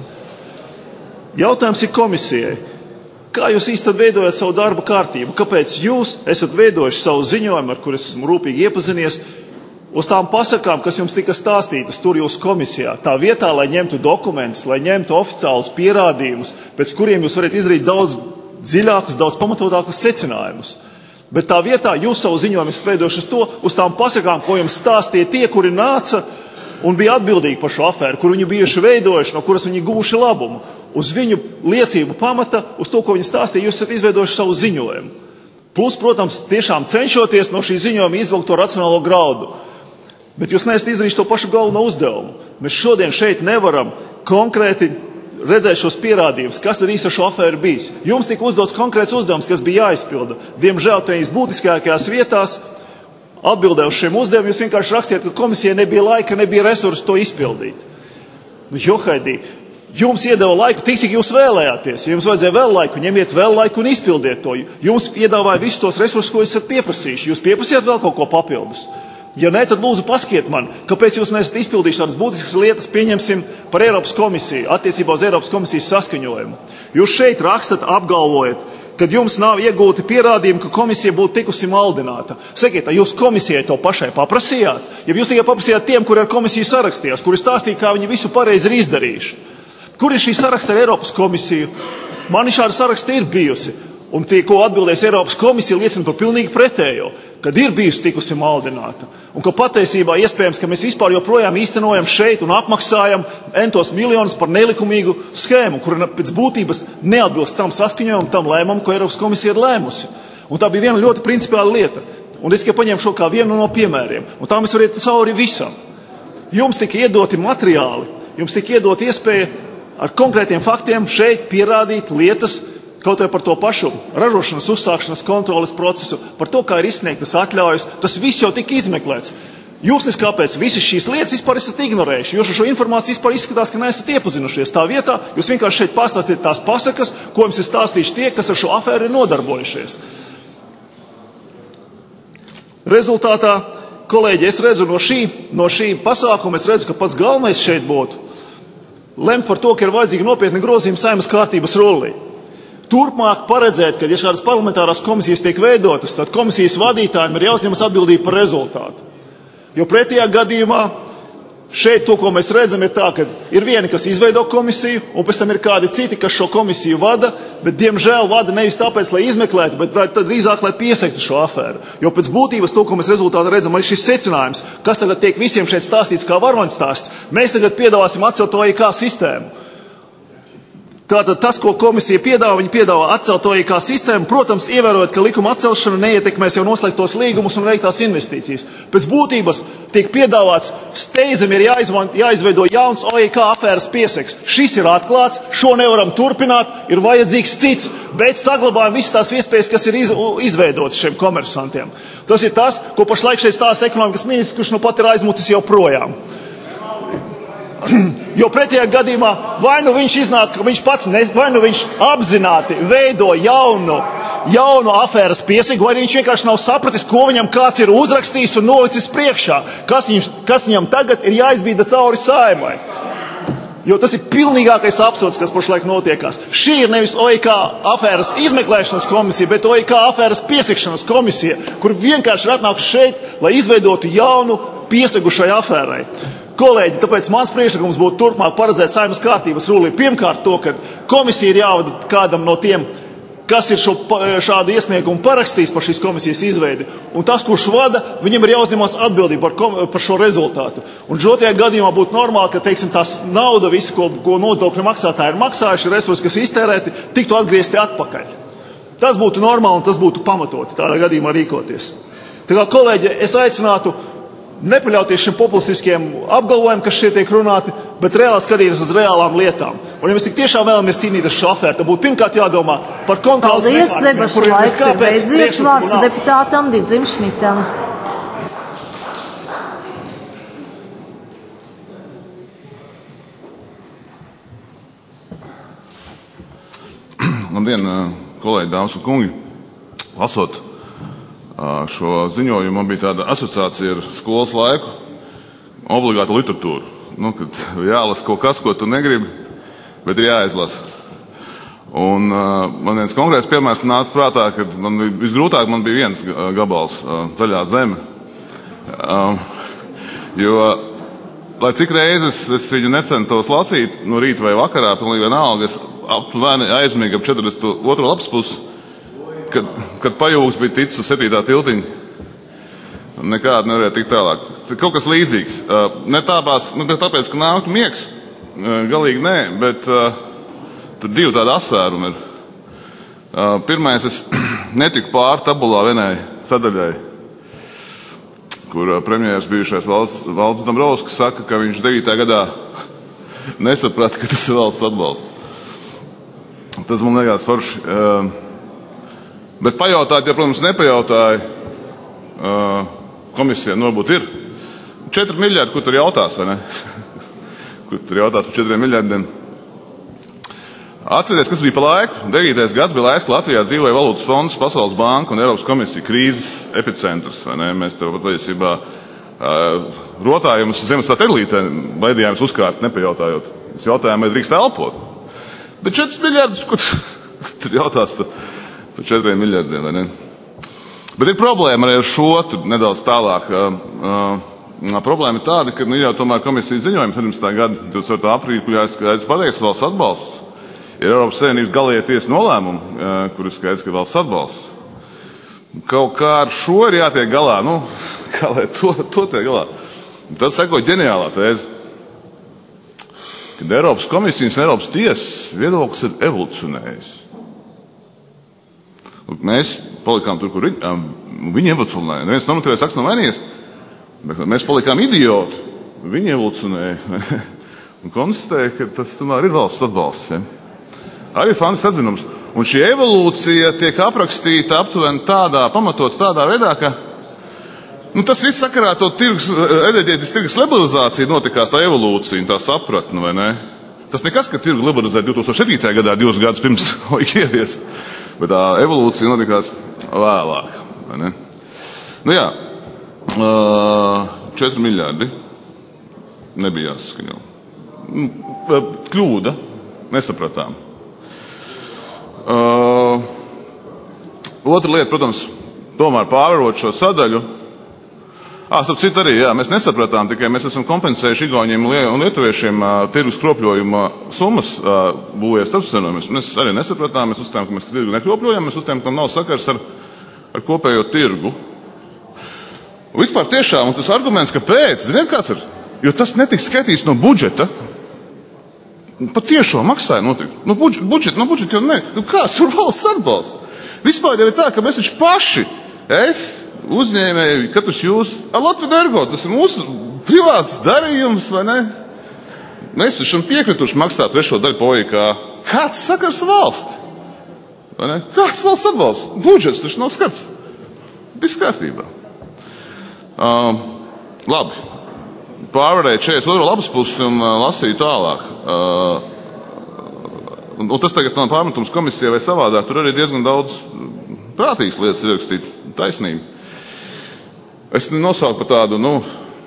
S7: Jautājums ir komisijai. Kā jūs īsti veidojat savu darba kārtību? Kāpēc jūs esat veidojuši savu ziņojumu, ar kur es esmu rūpīgi iepazinies, uz tām pasakām, kas jums tika stāstītas tur jūsu komisijā? Tā vietā, lai ņemtu dokumentus, lai ņemtu oficiālus pierādījumus, pēc kuriem jūs varat izdarīt daudz dziļākus, daudz pamatotākus secinājumus. Bet tā vietā jūs savu ziņojumu esat veidojuši uz to, uz tām pasakām, ko jums stāstīja tie, kuri nāca un bija atbildīgi par šo afēru, kur viņi bijuši veidojuši, no kuras viņi guvuši labumu. Uz viņu liecību pamata, uz to, ko viņi stāstīja, jūs esat izveidojuši savu ziņojumu. Plus, protams, tiešām cenšoties no šī ziņojuma izvilkt to racionālo graudu. Bet jūs neesat izdarījuši to pašu galveno uzdevumu. Mēs šodien šeit nevaram konkrēti redzēt šos pierādījumus, kas tad īsti ar šo afēru bijis. Jums tika uzdots konkrēts uzdevums, kas bija jāizpilda. Diemžēl tajās būtiskākajās vietās atbildē uz šiem uzdevumiem jūs vienkārši rakstiet, ka komisijai nebija laika, nebija resursu to izpildīt. Nu, Johaidī, jums iedeva laiku tik, cik jūs vēlējāties. Ja jums vajadzēja vēl laiku, ņemiet vēl laiku un izpildiet to. Jums iedāvāja visus tos resursus, ko jūs esat pieprasījuši. Jūs pieprasījāt vēl kaut ko papildus. Ja nē, tad lūdzu paskiet man, kāpēc jūs nesat izpildījuši tādas būtiskas lietas, pieņemsim par Eiropas komisiju, attiecībā uz Eiropas komisijas saskaņojumu. Jūs šeit rakstat, apgalvojat, kad jums nav iegūti pierādījumi, ka komisija būtu tikusi maldināta. Sakiet, jūs komisijai to pašai paprasījāt? Ja jūs tikai paprasījāt tiem, kuri ar komisiju sarakstījās, kuri stāstīja, kā viņi visu pareizi ir izdarījuši. Kur ir šī saraksta ar Eiropas komisiju? Man šāda saraksta ir bijusi. Un tie, ko atbildēs Eiropas komisija, liecina par pilnīgi pretējo, kad ir bijusi tikusi maldināta. Un ka patiesībā iespējams, ka mēs vispār joprojām īstenojam šeit un apmaksājam entos miljonus par nelikumīgu schēmu, kura pēc būtības neatbilst tam saskaņojumam, tam lēmumam, ko Eiropas komisija ir lēmusi. Un tā bija viena ļoti principiāla lieta. Un es tikai paņēmu šo kā vienu no piemēriem. Un tā mēs varētu cauri visam. Jums tika iedoti materiāli, jums tika iedoti iespēja ar konkrētiem faktiem šeit pierādīt lietas, kaut vai par to pašu ražošanas uzsākšanas kontroles procesu, par to, kā ir izsniegtas atļaujas, tas viss jau tika izmeklēts. Jūs nes kāpēc visas šīs lietas vispār esat ignorējuši, jūs ar šo informāciju vispār izskatās, ka neesat iepazinušies. Tā vietā jūs vienkārši šeit pastāstiet tās pasakas, ko jums ir stāstījuši tie, kas ar šo afēru ir nodarbojušies. Rezultātā, kolēģi, es redzu no šī, no šī pasākuma, es redzu, ka pats galvenais šeit būtu lemt par to, ka ir vajadzīgi nopietni grozījumi Saeimas kārtības rullī. Turpmāk paredzēt, ka, ja šādas parlamentārās komisijas tiek veidotas, tad komisijas vadītājiem ir jāuzņemas atbildība par rezultātu. Jo pretējā gadījumā šeit to, ko mēs redzam, ir tā, ka ir vieni, kas izveido komisiju, un pēc tam ir kādi citi, kas šo komisiju vada, bet diemžēl vada nevis tāpēc, lai izmeklētu, bet tad drīzāk, lai piesaktu šo afēru. Jo pēc būtības to, ko mēs rezultātā redzam, ir šis secinājums, kas tagad tiek visiem šeit stāstīts kā varoņstāsts. Mēs tagad piedāvāsim atcelt O I K sistēmu. Tātad tas, ko komisija piedāvā, viņi piedāvā atcelt O I K sistēmu, protams, ievērojot, ka likuma atcelšana neietekmēs jau noslēgtos līgumus un veiktās investīcijas. Pēc būtības tiek piedāvāts steidzami ir jāizveido jauns O I K afēras pieseks. Šis ir atklāts, šo nevaram turpināt, ir vajadzīgs cits, bet saglabājam visas tās iespējas, kas ir iz, izveidotas šiem komersantiem. Tas ir tas, ko pašlaik šeit stāsta ekonomikas ministrs, kurš nu pat ir aizmucis jau projām. Jo pretējā gadījumā vai nu viņš iznāk, viņš pats, ne, vai nu viņš apzināti veido jaunu, jaunu afēras piesegu, vai viņš vienkārši nav sapratis, ko viņam kāds ir uzrakstījis un nolicis priekšā, kas, viņš, kas viņam tagad ir jāizbīda cauri Saeimai. Jo tas ir pilnīgākais absurds, kas pašlaik notiekās. Šī ir nevis O I K afēras izmeklēšanas komisija, bet O I K afēras piesakšanas komisija, kur vienkārši ir atnākuši šeit, lai izveidotu jaunu piesegu šai afērai. Kolēģi, tāpēc mans priekšlikums būtu turpmāk paredzēt Saeimas kārtības rullī. Pirmkārt to, ka komisija ir jāvada kādam no tiem, kas ir šo, šādu iesniegumu parakstījis par šīs komisijas izveidi. Un tas, kurš vada, viņam ir jāuzņemas atbildība par, kom, par šo rezultātu. Un šotajā gadījumā būtu normāli, ka, teiksim, tās nauda, visi, ko, ko nodokļu maksātāji ir maksājuši, resursi, kas iztērēti, tiktu atgriezti atpakaļ. Tas būtu normāli un tas būtu pamatoti tādā gadījumā rīkoties. Tā kā, kolēģi, es aicinātu nepaļauties šiem populistiskiem apgalvojumiem, kas šeit tiek runāti, bet reāli skatīties uz reālām lietām. Un ja mēs tik tiešām vēlamies cīnīties šo afēru, tad būtu pirmkārt jādomā par kontrolas mehānismiem.
S1: Paldies, debašu laiks ir beidzies, vārds deputātam Didzim Šmitam.
S8: Labdien, kolēģi, dāmas un kungi. Lasot šo ziņojumu, man bija tāda asociācija ar skolas laiku, obligāta literatūra. Nu, kad jālasa kaut kas, ko tu negribi, bet ir jāizlasa. Un uh, man viens konkrēts piemērs nāca prātā, kad man visgrūtāk man bija viens gabals, uh, Zaļā zeme. Uh, jo, lai cik reizes es viņu necentos lasīt, no rīta vai vakarā, pilnīgi vienalga, es aptuveni aizmīgu ap četrdesmit otro lapas pusi, kad, kad pajūgs bija ticis uz septītā tiltiņa. Nekādi nevarēja tikt tālāk. Kaut kas līdzīgs. Uh, ne tāpēc, nu, tāpēc, ka nāktu miegs, uh, galīgi nē, bet uh, tur divi tādi asvērumi ir. Uh, pirmais, es netiku pāri tabulā vienai sadaļai, kur uh, premjers bijušais valsts, Valdis Dombrovskis saka, ka viņš devītajā gadā nesaprata, ka tas ir valsts atbalsts. Tas man liekas forši. Uh, bet pajautāt, ja, protams, nepajautāja, uh, komisija varbūt ir. Četri miljardi, kur tur jautās, vai ne? Kur tur jautās par četriem miljardiem. Atcerieties, kas bija pa laiku. devītais gads bija laiks, ka Latvijā dzīvoja Valūtas fonds, Pasaules banka un Eiropas komisija, krīzes epicentrs, vai ne? Mēs tev patiesībā uh, rotājumus zemes satelītē baidījāmies uzkārt, nepajautājot. Mēs jautājām, vai drīkst elpot. Bet četri miljardus, kur tur jautās par, par četriem miljardiem, vai ne? Bet ir problēma arī ar šo, tur nedaudz tālāk. Uh, uh, problēma ir tāda, ka nu, jau tomēr komisijas ziņojums pirms tā gada divdesmit ceturtā aprīļa, kur jāizskaidrs pateikts valsts atbalsts, ir Eiropas Savienības galējie tiesas nolēmumi, uh, kur ir skaidrs, ka valsts atbalsts. Kaut kā ar šo ir jātiek galā, nu, kā lai to, to tiek galā. Un tad seko ģeniālā tēze, kad Eiropas komisijas un Eiropas tiesas viedoklis ir evolucionējis. Mēs palikām tur, kur viņi, viņi evolucionēja. Neviens normatīvais akts nav mainījies, bet mēs palikām idioti. Viņi evolucionēja un konstatēja, ka tas tomēr ir valsts atbalsts. Ja? Arī fantas atzinums. Un šī evolūcija tiek aprakstīta aptuveni tādā, pamatot tādā veidā, ka nu, tas viss sakarā to tirgus, enerģētikas tirgus liberalizācija notikās, tā evolūcija, tā sapratne, vai ne? Tas nekas, ka tirgu liberalizēja divtūkstoš septītajā gadā, divus gadus pirms ievies. Bet tā evolūcija notikās vēlāk. Vai ne? Nu jā, četri miljardi nebija jāsaskaņo. Kļūda, nesapratām. Uh, otra lieta, protams, tomēr pārvarot šo sadaļu. Ā, starp citu arī, jā, mēs nesapratām, tikai mēs esam kompensējuši igauņiem un lietuviešiem uh, tirgus kropļojuma summas uh, būvēs starpsavienojumus. Mēs arī nesapratām, mēs uzstājām, ka mēs tirgu nekropļojam, mēs uzstājām, ka tam nav sakars ar, ar kopējo tirgu. Un vispār tiešām, un tas arguments, kāpēc, ziniet, kāds ir? Jo tas netiks skaitīts no budžeta. Pat tiešo maksāja notikt. No budžeta, budžeta, no budžeta jau ne. Nu kāds tur valsts atbalsts? Vispār jau ir tā, ka mēs taču paši, es, uzņēmēji, katrs jūs, ar Latviju Energo, tas ir mūsu privāts darījums, vai ne? Mēs taču esam piekrituši maksāt trešo daļu pa O I K. Kāds sakars valsti? Vai ne? Kāds valsts atbalsts? Budžets taču nav skats. Viss kārtībā. Uh, labi. Pārvarēju četrdesmit otro lapas pusi un uh, lasīju tālāk. Uh, un, un tas tagad nav pārmetums komisijai vai savādāk. Tur arī diezgan daudz prātīgas lietas ir ierakstīts. Taisnība. Es nosauku par tādu, nu,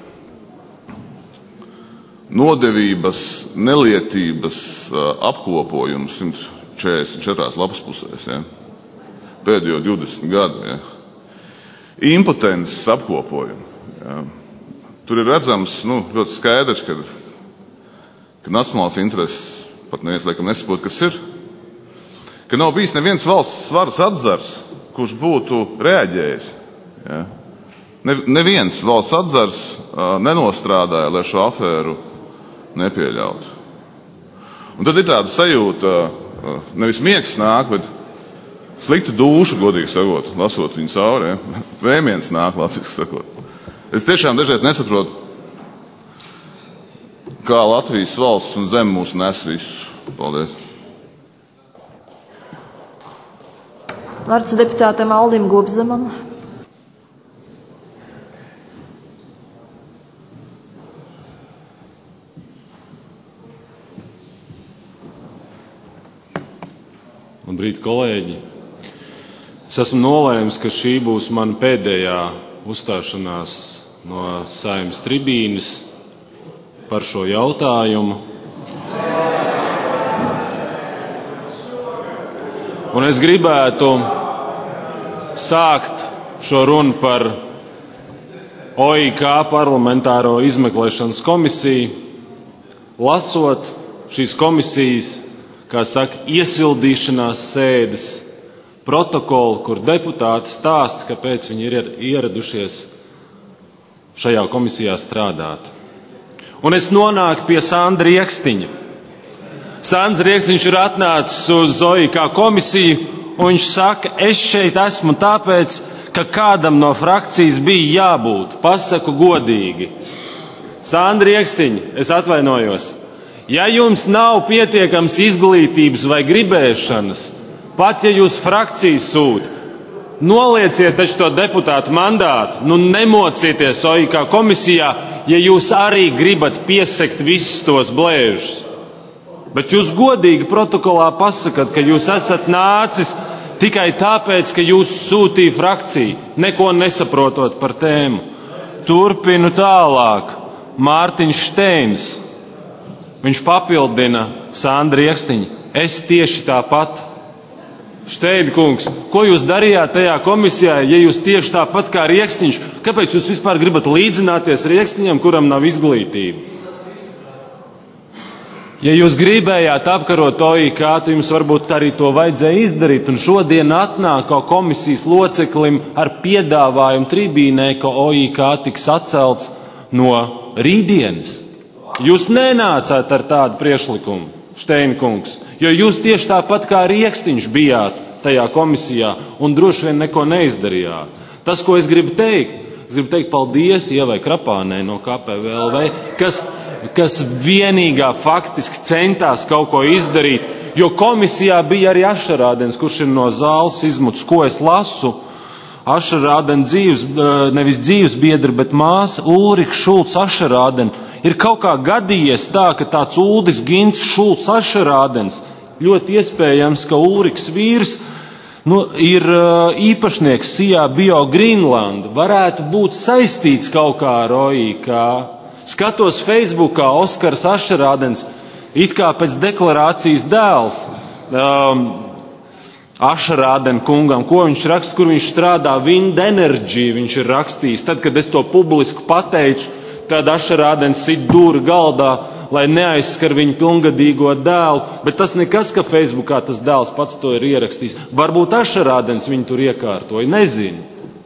S8: nodevības, nelietības uh, apkopojumu simt četrdesmit četrās lapas pusēs, ja? Pēdējo divdesmit gadu. Ja? Impotences apkopojumu. Ja? Tur ir redzams, nu, ļoti skaidrs, ka, ka nacionāls intereses pat neviens, laikam, nesaprot, kas ir. Ka nav bijis neviens valsts svaras atzars, kurš būtu reaģējis. Ja? Ne, neviens valsts atzars uh, nenostrādāja, lai šo afēru nepieļautu. Un tad ir tāda sajūta, uh, nevis miegs nāk, bet slikta dūša, godīgi sakot, lasot viņu cauri. Ja? Vēmiens nāk, latviski sakot. Es tiešām dažreiz nesaprotu, kā Latvijas valsts un zeme mūs nes visus. Paldies.
S1: Vārds deputātam Aldim Gobzemam.
S9: Labrīt, kolēģi! Es esmu nolēmis, ka šī būs mana pēdējā uzstāšanās no Saeimas tribīnes par šo jautājumu. Un es gribētu sākt šo runu par O I K parlamentāro izmeklēšanas komisiju, lasot šīs komisijas, kā saka, iesildīšanās sēdes protokolu, kur deputāti stāsta, kāpēc viņi ir ieradušies šajā komisijā strādāt. Un es nonāku pie Sandra Riekstiņa. Sandrs Riekstiņš ir atnācis uz O I K komisiju, un viņš saka, es šeit esmu tāpēc, ka kādam no frakcijas bija jābūt. Pasaku godīgi. Sandra Riekstiņa, es atvainojos. Ja jums nav pietiekams izglītības vai gribēšanas, pat ja jūs frakcijas sūt, nolieciet taču to deputātu mandātu, nu nemocieties O I K komisijā, ja jūs arī gribat piesekt visus tos blēžus. Bet jūs godīgi protokolā pasakat, ka jūs esat nācis tikai tāpēc, ka jūs sūtīja frakcija, neko nesaprotot par tēmu. Turpinu tālāk. Mārtiņš Šteins. Viņš papildina Sandra Riekstiņu. Es tieši tāpat. Šteina kungs, ko jūs darījāt tajā komisijā, ja jūs tieši tāpat kā Riekstiņš? Kāpēc jūs vispār gribat līdzināties Riekstiņam, kuram nav izglītība? Ja jūs gribējāt apkarot O I K, tad jums varbūt arī to vajadzēja izdarīt. Un šodien atnāk kā komisijas loceklim ar piedāvājumu tribīnē, ka O I K tiks atcelts no rītdienas. Jūs nenācāt ar tādu priekšlikumu, Šteina kungs, jo jūs tieši tāpat kā Riekstiņš bijāt tajā komisijā un droši vien neko neizdarījāt. Tas, ko es gribu teikt, es gribu teikt paldies Ievai Krapānei no K P V L V, kas kas vienīgā faktiski centās kaut ko izdarīt, jo komisijā bija arī Ašarādens, kurš ir no zāles izmuts, ko es lasu. Ašarādena dzīves, nevis dzīves biedra, bet māsa Ulrika Šulc Ašarādena. Ir kaut kā gadījies tā, ka tāds Uldis Gints Šulc Ašarādens, ļoti iespējams, ka Ulriks vīrs, nu, ir īpašnieks Sijā Bio Greenland, varētu būt saistīts kaut kā ar O I K. Skatos Facebookā, Oskars Ašarādens, it kā pēc deklarācijas dēls um, Ašarādena kungam, ko viņš raksta, kur viņš strādā, Wind Energy viņš ir rakstījis. Tad, kad es to publiski pateicu, tad Ašarādens sit dūri galdā, lai neaizskar viņu pilngadīgo dēlu, bet tas nekas, ka Facebookā tas dēls pats to ir ierakstījis. Varbūt Ašarādens viņu tur iekārtoja, nezinu.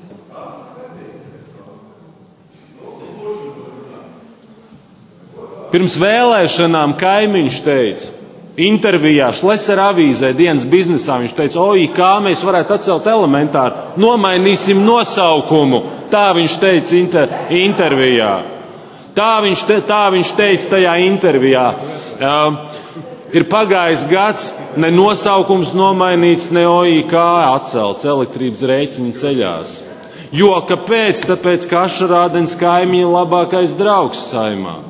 S9: Pirms vēlēšanām kaimiņš teica, intervijā Šleser avīzē dienas biznesā, viņš teica, O I K mēs varētu atcelt elementāri, nomainīsim nosaukumu. Tā viņš teica inter, intervijā. Tā viņš, te, tā viņš teica tajā intervijā. Uh, ir pagājis gads, ne nosaukums nomainīts, ne O I K atcelts, elektrības rēķini ceļās. Jo kāpēc? Tāpēc, ka Ašarādens kaimiņa labākais draugs Saeimā.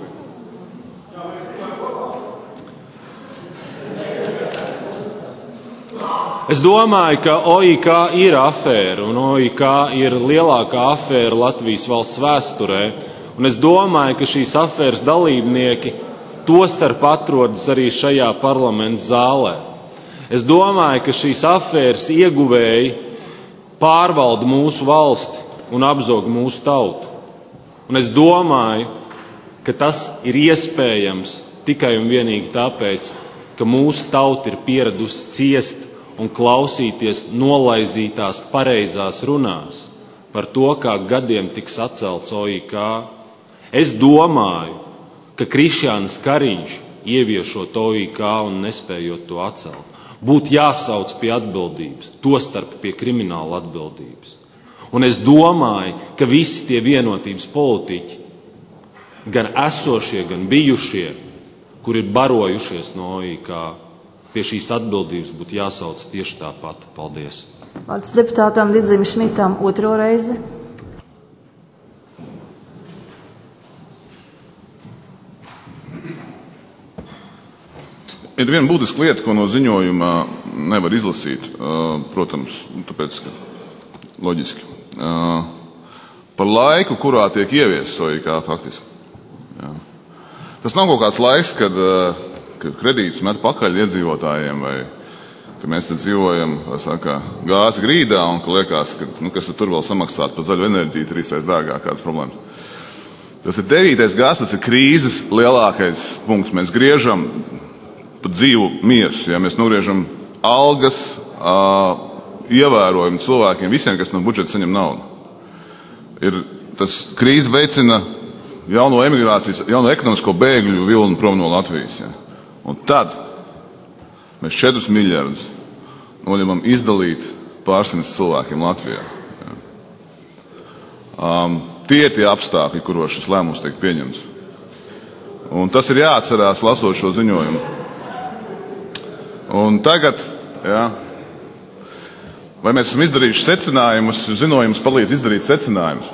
S9: Es domāju, ka O I K ir afēra, un O I K ir lielākā afēra Latvijas valsts vēsturē. Un es domāju, ka šīs afēras dalībnieki tostarp atrodas arī šajā parlamenta zālē. Es domāju, ka šīs afēras ieguvēji pārvalda mūsu valsti un apzog mūsu tautu. Un es domāju, ka tas ir iespējams tikai un vienīgi tāpēc, ka mūsu tauta ir pieradusi ciest un klausīties nolaizītās pareizās runās par to, kā gadiem tiks atcelts O I K. Es domāju, ka Krišjāns Kariņš, ieviešot O I K un nespējot to atcelt, būtu jāsauc pie atbildības, tostarp pie krimināla atbildības. Un es domāju, ka visi tie vienotības politiķi, gan esošie, gan bijušie, kuri ir barojušies no O I K, pie šīs atbildības būtu jāsauc tieši tāpat. Paldies.
S1: Vārds deputātam Didzim Šmitam otro reizi.
S8: Ir viena būtiska lieta, ko no ziņojuma nevar izlasīt, protams, tāpēc, ka loģiski. Par laiku, kurā tiek ieviests O I K faktiski. Jā. Tas nav kaut kāds laiks, kad, kad kredītus met pakaļ iedzīvotājiem vai ka mēs te dzīvojam, kā saka, gāzi grīdā un ka liekas, ka, nu, kas tur vēl samaksāt par zaļu enerģiju trīsreiz dārgāk kādas problēmas. Tas ir devītais gads, tas ir krīzes lielākais punkts. Mēs griežam pa dzīvu miesus, ja mēs nogriežam algas uh, ievērojami cilvēkiem, visiem, kas no budžeta saņem naudu. Ir, tas krīze veicina jauno emigrācijas, jauno ekonomisko bēgļu vilnu prom no Latvijas. Ja. Un tad mēs četrus miljardus noļemam izdalīt pārsimts cilvēkiem Latvijā. Ja. Um, Tie ir tie apstākļi, kuros šis lēmums tiek pieņemts. Un tas ir jāatcerās, lasot šo ziņojumu. Un tagad, jā, vai mēs esam izdarījuši secinājumus, ziņojums palīdz izdarīt secinājumus.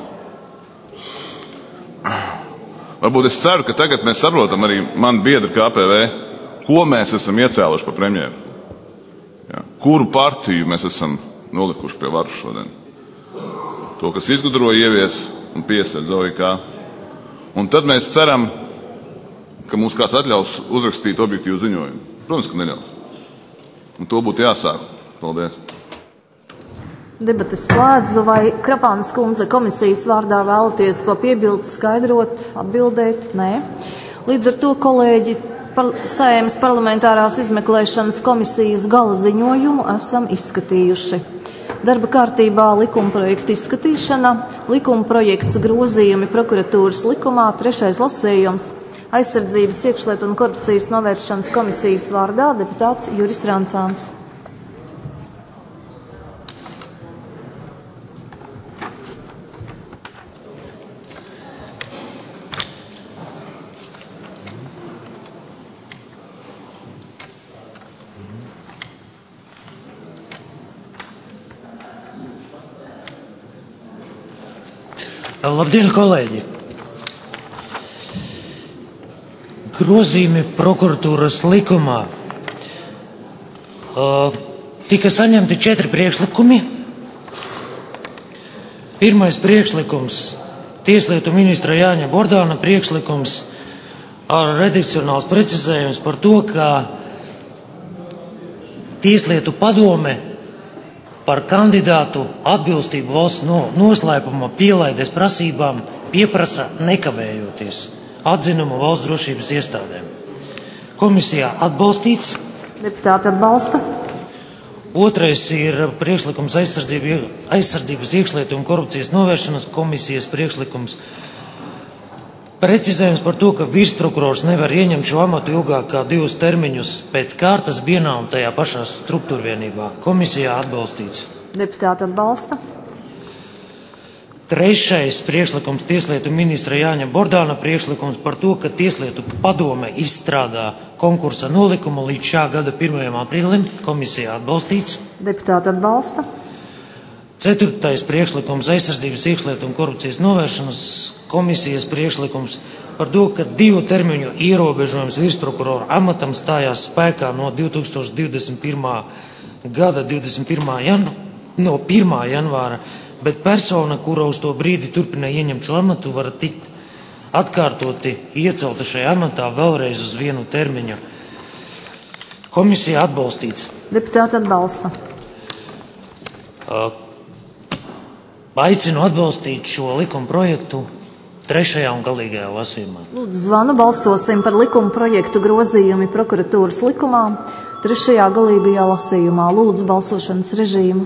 S8: Varbūt es ceru, ka tagad mēs saprotam arī mani biedri K P V, ko mēs esam iecēluši par premjeru. Jā, kuru partiju mēs esam nolikuši pie varas šodien. To, kas izgudroja ievies un piesaist O I K. Un tad mēs ceram, ka mums kāds atļaus uzrakstīt objektīvu ziņojumu. Protams, ka neļaus. Un to būtu jāsāk. Paldies.
S1: Debates slēdzu, vai Krapānas kundze komisijas vārdā vēlaties ko piebilst, skaidrot, atbildēt? Nē. Līdz ar to, kolēģi, par Saeimas parlamentārās izmeklēšanas komisijas gala ziņojumu esam izskatījuši. Darba kārtībā likumprojekta izskatīšana, likumprojekts grozījumi prokuratūras likumā, trešais lasījums, aizsardzības, iekšlietu un korupcijas novēršanas komisijas vārdā deputāts Juris Rancāns.
S10: Labdien, kolēģi! Grozījumi prokuratūras likumā. Uh, tika saņemti četri priekšlikumi. Pirmais priekšlikums – Tieslietu ministra Jāņa Bordāna priekšlikums ar redakcionāls precizējums par to, ka Tieslietu padome par kandidātu atbilstību valsts no, noslēpuma pielaides prasībām pieprasa nekavējoties atzinumu valsts drošības iestādēm. Komisijā atbalstīts.
S1: Deputāti atbalsta.
S10: Otrais ir priekšlikums aizsardzība, aizsardzības iekšlietu un korupcijas novēršanas komisijas priekšlikums. Precizējums par to, ka virsprokurors nevar ieņemt šo amatu ilgāk kā divus termiņus pēc kārtas vienā un tajā pašā struktūrvienībā. Komisijā atbalstīts.
S1: Deputāti atbalsta.
S10: Trešais priekšlikums Tieslietu ministra Jāņa Bordāna priekšlikums par to, ka Tieslietu padome izstrādā konkursa nolikumu līdz šā gada pirmajam aprīlim. Komisijā atbalstīts.
S1: Deputāti atbalsta.
S10: Ceturtais priekšlikums aizsardzības iekšlietu un korupcijas novēršanas komisijas priekšlikums par to, ka divu termiņu ierobežojums virsprokurora amatam stājās spēkā no divi tūkstoši divdesmit pirmā gada divdesmit pirmā janvāra, no pirmā janvāra, bet persona, kura uz to brīdi turpina ieņemt šo amatu, var tikt atkārtoti iecelta šajā amatā vēlreiz uz vienu termiņu. Komisija atbalstīts.
S1: Deputāti atbalsta.
S10: Uh, Aicinu atbalstīt šo likuma projektu trešajā un galīgajā lasījumā.
S1: Lūdzu, zvanu, balsosim par likuma projektu grozījumi prokuratūras likumā trešajā galīgajā lasījumā. Lūdzu, balsošanas režīmu.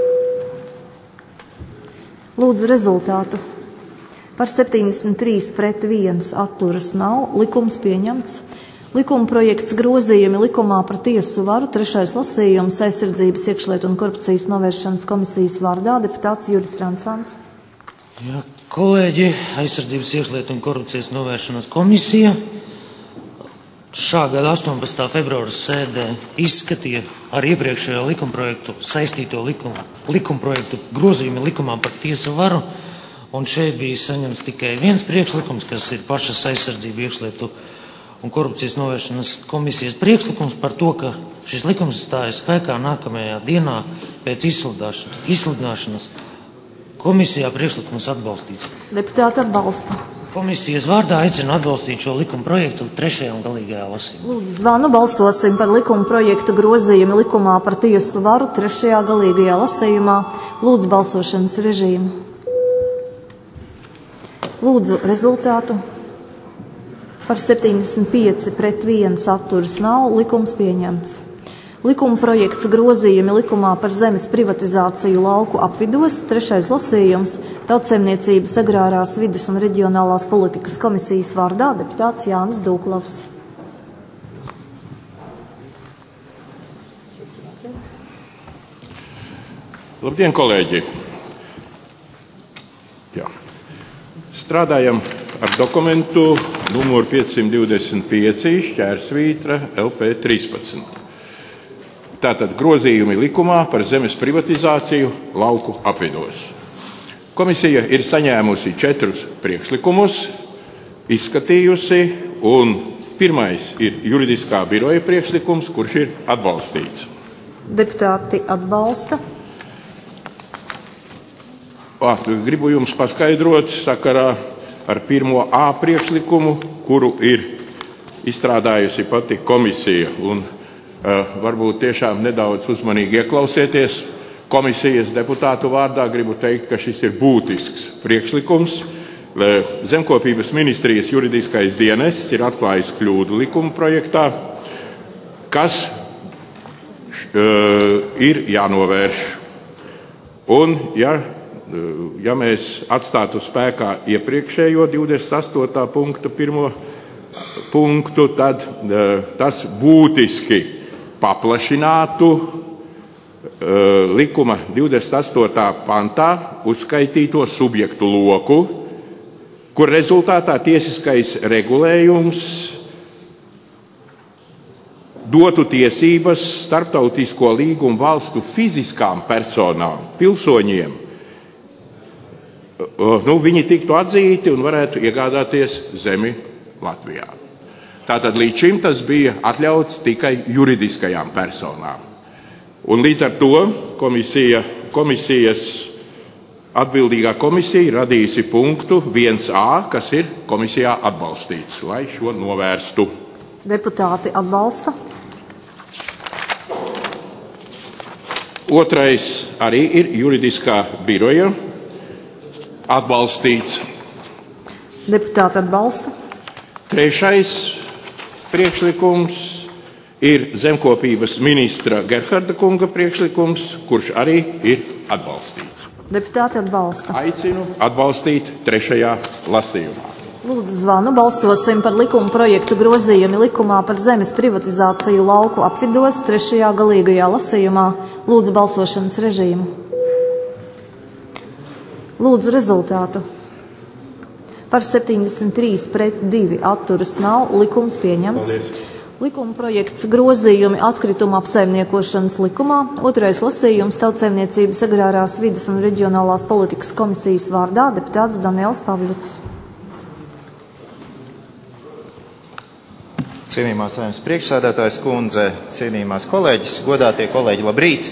S1: Lūdzu, rezultātu. Par septiņdesmit trīs pret viens atturas nav. Likums pieņemts. Likuma projekts grozījumi likumā par tiesu varu, trešais lasījums, aizsardzības iekšlietu un korupcijas novēršanas komisijas vārdā, deputāts Juris Rancāns.
S10: Jā, kolēģi, aizsardzības iekšlietu un korupcijas novēršanas komisija šā gada astoņpadsmitā februāra sēdē izskatīja ar iepriekšējo likumprojektu saistīto likumu, likumprojektu grozījumi likumā par tiesu varu, un šeit bija saņemts tikai viens priekšlikums, kas ir pašas aizsardzība iekšlietu un korupcijas novēršanas komisijas priekšlikums par to, ka Šis likums stājas spēkā nākamajā dienā pēc izsludināšanas. izsludināšanas. Komisijā priekšlikums atbalstīts.
S1: Deputāti atbalsta.
S10: Komisijas vārdā aicinu atbalstīt šo likuma projektu trešajā un galīgajā lasījumā.
S1: Lūdzu, zvanu balsosim par likuma projektu grozījumu likumā par tiesu varu trešajā galīgajā lasījumā. Lūdzu, balsošanas režīmu. Lūdzu, rezultātu. Par septiņdesmit pieci pret vienu atturas nav, likums pieņemts. Likuma projekts grozījumi likumā par zemes privatizāciju lauku apvidos, trešais lasījums, Tautsaimniecības agrārās vides un reģionālās politikas komisijas vārdā deputāts Jānis Dūklavs.
S11: Labdien, kolēģi! Jā. Strādājam ar dokumentu numuru piecsimt divdesmit pieci šķērsvītra L P trīspadsmit. Tātad grozījumi likumā par zemes privatizāciju lauku apvidos. Komisija ir saņēmusi četrus priekšlikumus, izskatījusi, un pirmais ir juridiskā biroja priekšlikums, kurš ir atbalstīts.
S1: Deputāti atbalsta.
S11: À, gribu jums paskaidrot sakarā ar pirmo A priekšlikumu, kuru ir izstrādājusi pati komisija. Un, uh, varbūt tiešām nedaudz uzmanīgi ieklausieties. Komisijas deputātu vārdā gribu teikt, ka šis ir būtisks priekšlikums. Zemkopības ministrijas juridiskais dienests ir atklājis kļūdu likuma projektā, kas uh, ir jānovērš. Un, ja, ja mēs atstātu spēkā iepriekšējo divdesmit astotā punktu pirmo punktu, tad uh, tas būtiski paplašinātu likuma divdesmit astotā pantā uzskaitīto subjektu loku, kur rezultātā tiesiskais regulējums dotu tiesības starptautisko līgumu valstu fiziskām personām, pilsoņiem. Nu, viņi tiktu atzīti un varētu iegādāties zemi Latvijā. Tātad līdz šim tas bija atļauts tikai juridiskajām personām. Un līdz ar to komisija, komisijas atbildīgā komisija radījusi punktu viens A, kas ir komisijā atbalstīts, lai šo novērstu.
S1: Deputāti atbalsta.
S11: Otrais arī ir juridiskā biroja atbalstīts.
S1: Deputāti atbalsta.
S11: Trešais priekšlikums ir zemkopības ministra Gerharda kunga priekšlikums, kurš arī ir atbalstīts.
S1: Deputāti atbalsta.
S11: Aicinu atbalstīt trešajā lasījumā.
S1: Lūdzu, zvanu balsosim par likuma projektu grozījumi likumā par zemes privatizāciju lauku apvidos trešajā galīgajā lasījumā. Lūdzu, balsošanas režīmu. Lūdzu, rezultātu. Par septiņdesmit trīs pret divi atturas nav, likums pieņemts. Paldies. Likuma projekts grozījumi atkrituma apsaimniekošanas likumā, otrais lasījums Tautsaimniecības agrārās vides un reģionālās politikas komisijas vārdā deputāts Daniels Pavļuts.
S12: Cienījumā Saeimas priekšsēdētājas kundze, cienījumās kolēģis, godātie kolēģi, labrīt!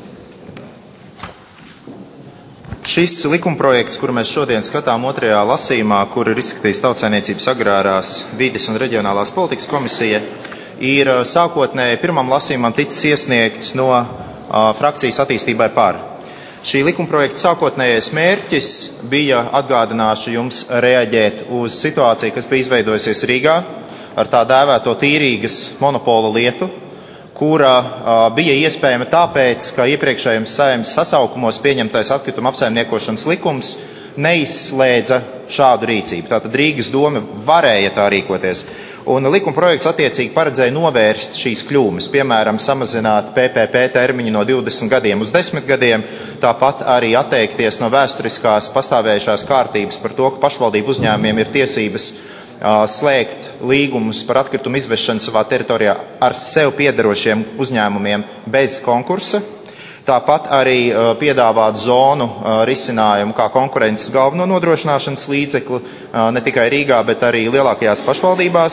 S12: Šis likumprojekts, kuru mēs šodien skatām otrajā lasījumā, kur ir izskatījis Tautsaimniecības agrārās vides un reģionālās politikas komisija, ir sākotnēji pirmam lasījumam ticis iesniegts no uh, frakcijas attīstībai par. Šī likumprojekta sākotnējais mērķis bija, atgādināšu jums, reaģēt uz situāciju, kas bija izveidojusies Rīgā ar tā dēvēto tīrīgas monopola lietu, kura uh, bija iespējama tāpēc, ka iepriekšējums Saeimas sasaukumos pieņemtais atkrituma apsaimniekošanas likums neizslēdza šādu rīcību. Tātad Rīgas doma varēja tā rīkoties. Un likuma projekts attiecīgi paredzēja novērst šīs kļūmes, piemēram, samazināt P P P termiņu no divdesmit gadiem uz desmit gadiem, tāpat arī atteikties no vēsturiskās pastāvējušās kārtības par to, ka pašvaldību uzņēmumiem ir tiesības slēgt līgumus par atkritumu izvešanu savā teritorijā ar sev piederošiem uzņēmumiem bez konkursa. Tāpat arī piedāvāt zonu risinājumu kā konkurences galveno nodrošināšanas līdzekli ne tikai Rīgā, bet arī lielākajās pašvaldībās.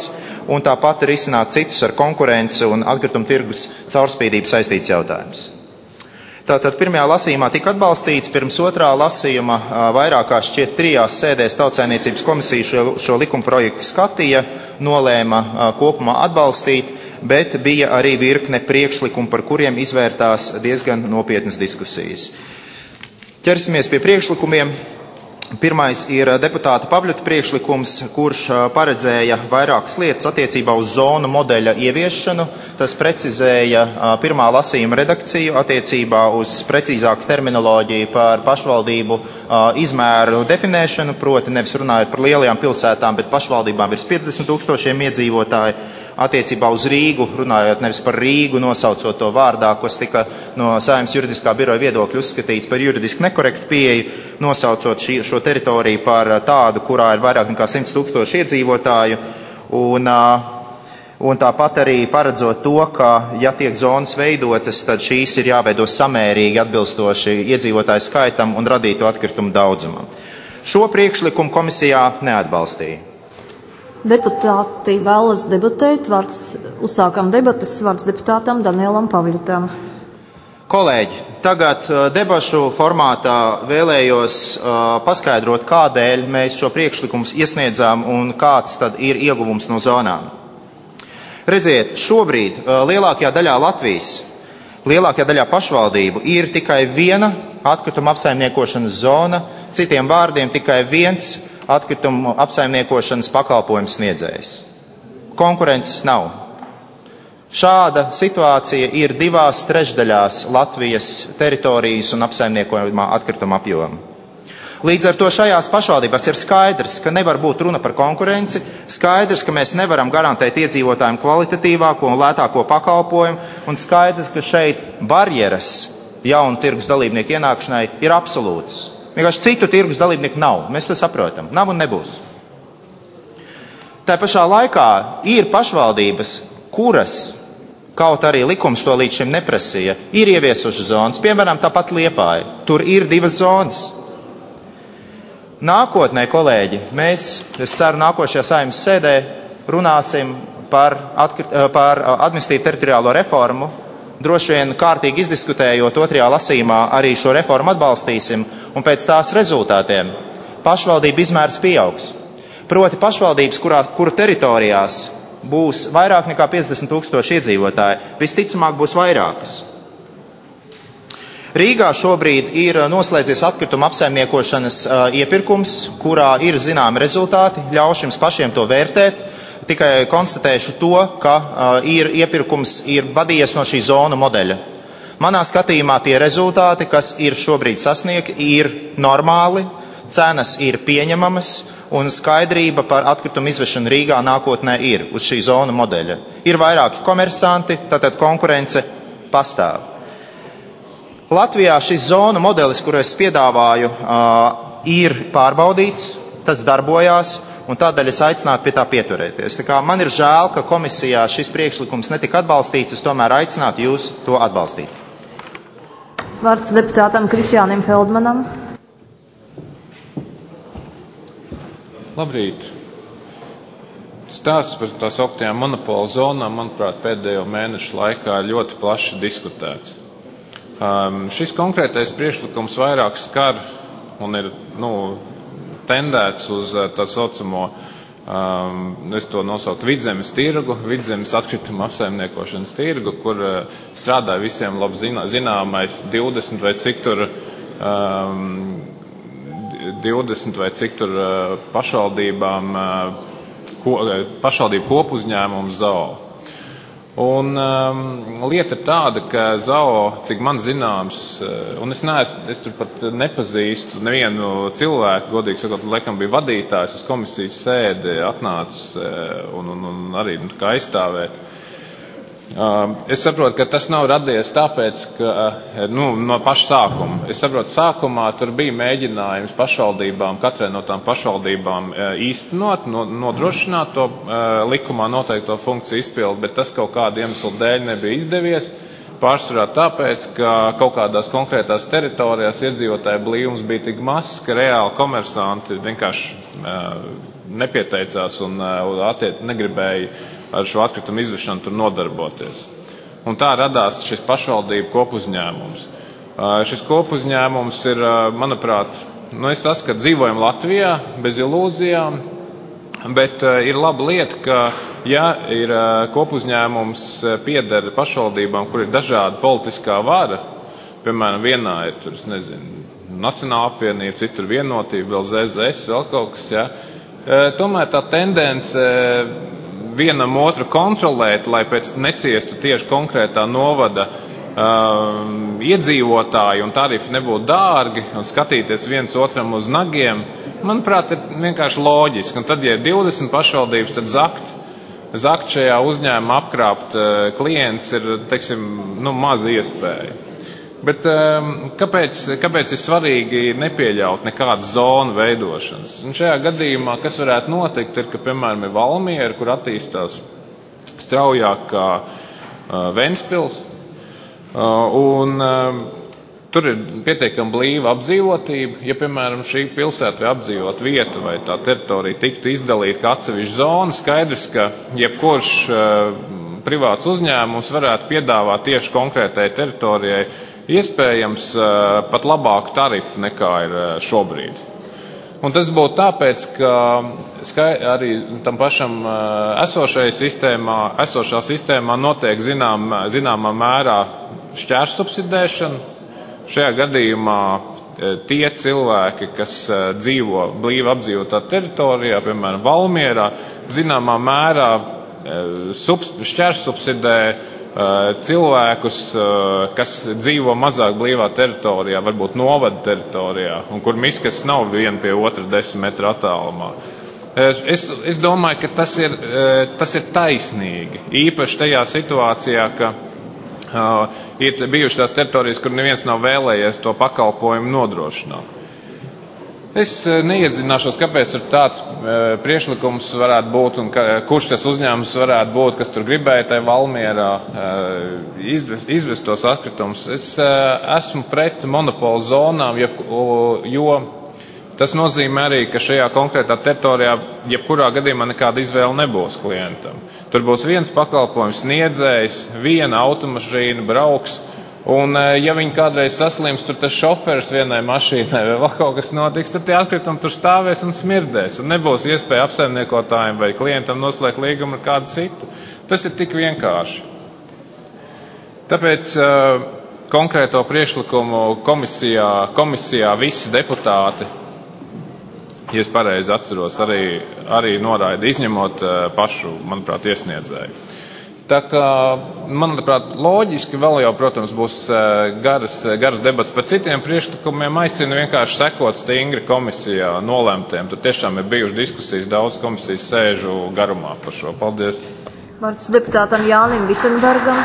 S12: un tāpat risināt citus ar konkurenci un atkritumu tirgus caurspīdību saistīts jautājums. Tātad pirmajā lasījumā tika atbalstīts, pirms otrā lasījuma vairākās šķiet trijās sēdēs Tautsaimniecības komisija šo, šo likumprojektu skatīja, nolēma kopumā atbalstīt, bet bija arī virkne priekšlikumu, par kuriem izvērtās diezgan nopietnas diskusijas. Ķersimies pie priekšlikumiem. Pirmais ir deputāta Pavļuta priekšlikums, kurš paredzēja vairākas lietas attiecībā uz zonu modeļa ieviešanu. Tas precizēja pirmā lasījuma redakciju attiecībā uz precīzāku terminoloģiju par pašvaldību izmēru definēšanu, proti nevis runājot par lielajām pilsētām, bet pašvaldībām virs piecdesmit tūkstošiem iedzīvotāju. Attiecībā uz Rīgu, runājot nevis par Rīgu, nosaucot to vārdā, kas tika no Saeimas juridiskā biroja viedokļa uzskatīts par juridiski nekorektu pieeju, nosaucot šī, šo teritoriju par tādu, kurā ir vairāk nekā simts tūkstoši iedzīvotāju, un, un tāpat arī paredzot to, ka, ja tiek zonas veidotas, tad šīs ir jāveido samērīgi atbilstoši iedzīvotāju skaitam un radītu atkritumu daudzumam. Šo priekšlikumu komisijā neatbalstīja.
S1: Deputāti vēlas debatēt, vārds, uzsākam debatas, vārds deputātam Danielam Pavļutam.
S12: Kolēģi, tagad debašu formātā vēlējos uh, paskaidrot, kādēļ mēs šo priekšlikumus iesniedzām un kāds tad ir ieguvums no zonām. Redziet, šobrīd uh, lielākajā daļā Latvijas, lielākajā daļā pašvaldību ir tikai viena atkrituma apsaimniekošanas zona, citiem vārdiem tikai viens atkritumu apsaimniekošanas pakalpojums sniedzējs. Konkurences nav. Šāda situācija ir divās trešdaļās Latvijas teritorijas un apsaimniekojumā atkrituma apjoma. Līdz ar to šajās pašvaldībās ir skaidrs, ka nevar būt runa par konkurenci, skaidrs, ka mēs nevaram garantēt iedzīvotājiem kvalitatīvāko un lētāko pakalpojumu, un skaidrs, ka šeit barjeras jaunu tirgus dalībnieku ienākšanai ir absolūtas. Vienkārši citu tirgus dalībnieku nav. Mēs to saprotam. Nav un nebūs. Tā pašā laikā ir pašvaldības, kuras, kaut arī likums to līdz šim neprasīja, ir ieviesuši zonas. Piemēram, tāpat Liepāja. Tur ir divas zonas. Nākotnē, kolēģi, mēs, es ceru, nākošajā Saeimas sēdē runāsim par, atkrit, par administratīvu teritoriālo reformu. Droši vien kārtīgi izdiskutējot otrajā lasījumā arī šo reformu atbalstīsim, un pēc tās rezultātiem pašvaldību izmērs pieaugs. Proti pašvaldības, kurā, kuru teritorijās būs vairāk nekā piecdesmit tūkstoši iedzīvotāji, visticamāk būs vairākas. Rīgā šobrīd ir noslēdzies atkrituma apsaimniekošanas uh, iepirkums, kurā ir zināmi rezultāti, ļaušu jums pašiem to vērtēt. Tikai konstatēšu to, ka uh, ir iepirkums ir vadījies no šī zonu modeļa. Manā skatījumā tie rezultāti, kas ir šobrīd sasniegti, ir normāli, cenas ir pieņemamas un skaidrība par atkritumu izvešanu Rīgā nākotnē ir uz šī zonu modeļa. Ir vairāki komersanti, tātad konkurence pastāv. Latvijā šis zonu modelis, kuru es piedāvāju, uh, ir pārbaudīts, tas darbojās, un tādēļ es aicinātu pie tā pieturēties. Tā kā man ir žēl, ka komisijā šis priekšlikums netika atbalstīts, es tomēr aicinātu jūs to atbalstīt.
S1: Vārds deputātam Krišjānim Feldmanam.
S3: Labrīt. Stāsts par tā sauktajām monopola zonām, manuprāt, pēdējo mēnešu laikā ļoti plaši diskutēts. Um, šis konkrētais priekšlikums vairāk skar un ir, nu, tendēts uz tā saucamo, um, es to nosaucu vidzemes tirgu, vidzemes atkrituma apsaimniekošanas tirgu, kur uh, strādā visiem labi zinā, zināmais divdesmit vai cik tur, um, divdesmit vai cik tur uh, pašvaldībām, uh, ko, pašvaldību kopuzņēmumu Z A O. Un um, lieta ir tāda, ka Z A O, cik man zināms, un es, neesmu, es tur pat nepazīstu nevienu cilvēku, godīgi sakot, laikam bija vadītājs uz komisijas sēdi, atnācis un, un, un arī kā aizstāvēt. Uh, es saprotu, ka tas nav radies tāpēc, ka nu, no paša sākuma. Es saprotu, sākumā tur bija mēģinājums pašvaldībām, katrai no tām pašvaldībām īstenot, no, nodrošināt to uh, likumā noteikto funkciju izpildu, bet tas kaut kādu iemeslu dēļ nebija izdevies. Pārsvarā tāpēc, ka kaut kādās konkrētās teritorijās iedzīvotāju blīvums bija tik mazs, ka reāli komersanti vienkārši uh, nepieteicās un uh, attiet, negribēja
S13: ar šo atkritumu izvešanu tur nodarboties. Un tā radās šis pašvaldību kopuzņēmums. Šis kopuzņēmums ir, manuprāt, nu es saskatu, dzīvojam Latvijā bez ilūzijām, bet ir laba lieta, ka ja ir kopuzņēmums pieder pašvaldībām, kur ir dažāda politiskā vara, piemēram, vienā ir, tur, es nezinu, Nacionāla apvienība, citur vienotība, vēl Z Z S, vēl kaut kas, ja. Tomēr tā tendence vienam otru kontrolēt, lai pēc neciestu tieši konkrētā novada um, iedzīvotāji un tarifi nebūtu dārgi un skatīties viens otram uz nagiem, manuprāt, ir vienkārši loģiski. Un tad, ja ir divdesmit pašvaldības, tad zakt, zakt šajā uzņēmumā apkrāpt uh, klients ir, teiksim, nu, maz iespēja. Bet um, kāpēc, kāpēc ir svarīgi nepieļaut nekādas zonu veidošanas? Un šajā gadījumā, kas varētu notikt, ir, ka, piemēram, ir Valmiera, kur attīstās straujāk kā uh, Ventspils, uh, un uh, tur ir pietiekami blīva apdzīvotība. Ja, piemēram, šī pilsēta vai apdzīvot vieta vai tā teritorija tiktu izdalīta kā atsevišķa zona, skaidrs, ka jebkurš uh, privāts uzņēmums varētu piedāvāt tieši konkrētai teritorijai iespējams pat labāku tarifu nekā ir šobrīd. Un tas būtu tāpēc, ka skai, arī tam pašam esošajai sistēmā, esošā sistēmā notiek zinām, zināmā mērā šķērssubsidēšana. Šajā gadījumā tie cilvēki, kas dzīvo blīvi apdzīvotā teritorijā, piemēram, Valmierā, zināmā mērā šķērssubsidē cilvēkus, kas dzīvo mazāk blīvā teritorijā, varbūt novada teritorijā, un kur miskas nav viena pie otra desmit metru attālumā. Es, es domāju, ka tas ir, tas ir taisnīgi, īpaši tajā situācijā, ka uh, ir bijušas tās teritorijas, kur neviens nav vēlējies to pakalpojumu nodrošināt. Es neiedzināšos, kāpēc tur tāds e, priekšlikums varētu būt un ka, kurš tas uzņēmums varētu būt, kas tur gribēja tajā Valmierā e, izvest, izvest tos atkritumus. Es e, esmu pret monopolu zonām, jeb, jo tas nozīmē arī, ka šajā konkrētā teritorijā jebkurā gadījumā nekāda izvēle nebūs klientam. Tur būs viens pakalpojums sniedzējs, viena automašīna brauks. Un, ja viņi kādreiz saslims, tur tas šoferis vienai mašīnai vai vēl kaut kas notiks, tad tie atkritumi tur stāvēs un smirdēs. Un nebūs iespēja apsaimniekotājiem vai klientam noslēgt līgumu ar kādu citu. Tas ir tik vienkārši. Tāpēc uh, konkrēto priekšlikumu komisijā, komisijā visi deputāti, ja es pareizi atceros, arī, arī noraida, izņemot uh, pašu, manuprāt, iesniedzēju. Tā kā, manuprāt, loģiski vēl jau, protams, būs garas, garas debats par citiem priekšlikumiem. Aicinu vienkārši sekot stingri komisijā nolēmtiem. Tur tiešām ir bijušas diskusijas, daudz komisijas sēžu garumā par šo. Paldies.
S1: Vārds deputātam Jānim Vitenbergam.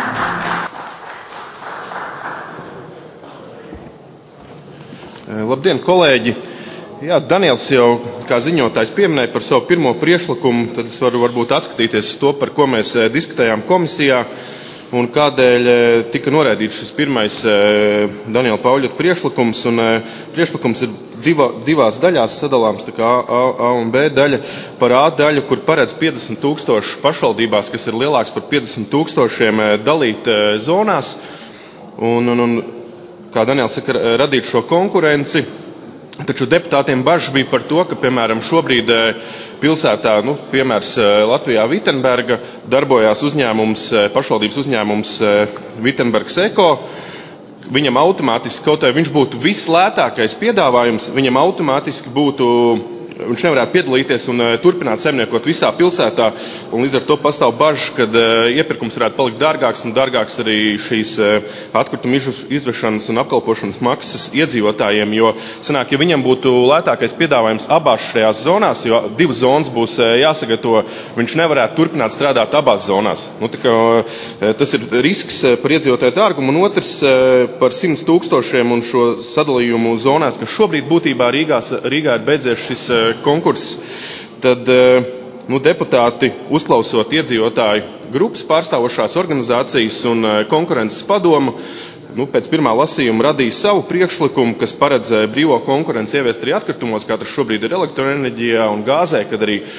S14: Labdien, kolēģi! Jā, Daniels jau kā ziņotājs pieminēja par savu pirmo priekšlikumu, tad es varu varbūt atskatīties to, par ko mēs diskutējām komisijā un kādēļ tika noraidīts šis pirmais Daniela Pauļota priekšlikums. Un priekšlikums ir diva, divās daļās sadalāms, tā kā A, A un B daļa. Par A daļu, kur paredz piecdesmit tūkstoši pašvaldībās, kas ir lielāks par piecdesmit tūkstošiem, dalīt zonās. Un, un, un kā Daniels saka, radīt šo konkurenci. Taču deputātiem bažas bija par to, ka, piemēram, šobrīd pilsētā, nu, piemērs Latvijā Vitenberga, darbojās uzņēmums, pašvaldības uzņēmums Vitenbergs Eko. Viņam automātiski, kaut vai viņš būtu vislētākais piedāvājums, viņam automātiski būtu, viņš nevarētu piedalīties un turpināt saimniekot visā pilsētā, un līdz ar to pastāv bažas, ka iepirkums varētu palikt dārgāks un dārgāks arī šīs atkritumu izvešanas un apkalpošanas maksas iedzīvotājiem, jo sanāk, ja viņam būtu lētākais piedāvājums abās šajās zonās, jo divas zonas būs jāsagatavo, viņš nevarētu turpināt strādāt abās zonās. Nu, tā kā, tas ir risks par iedzīvotāju dārgumu, un otrs par simts tūkstošiem un šo sadalījumu zonās, kas šobrīd būtībā Rīgās, Rīgā ir beidzies šis konkurss, tad nu, deputāti, uzklausot iedzīvotāju grupas pārstāvošās organizācijas un konkurences padomu, nu, pēc pirmā lasījuma radīja savu priekšlikumu, kas paredz brīvo konkurenci ieviest arī atkritumos, kā tas šobrīd ir elektroenerģijā un gāzē, kad arī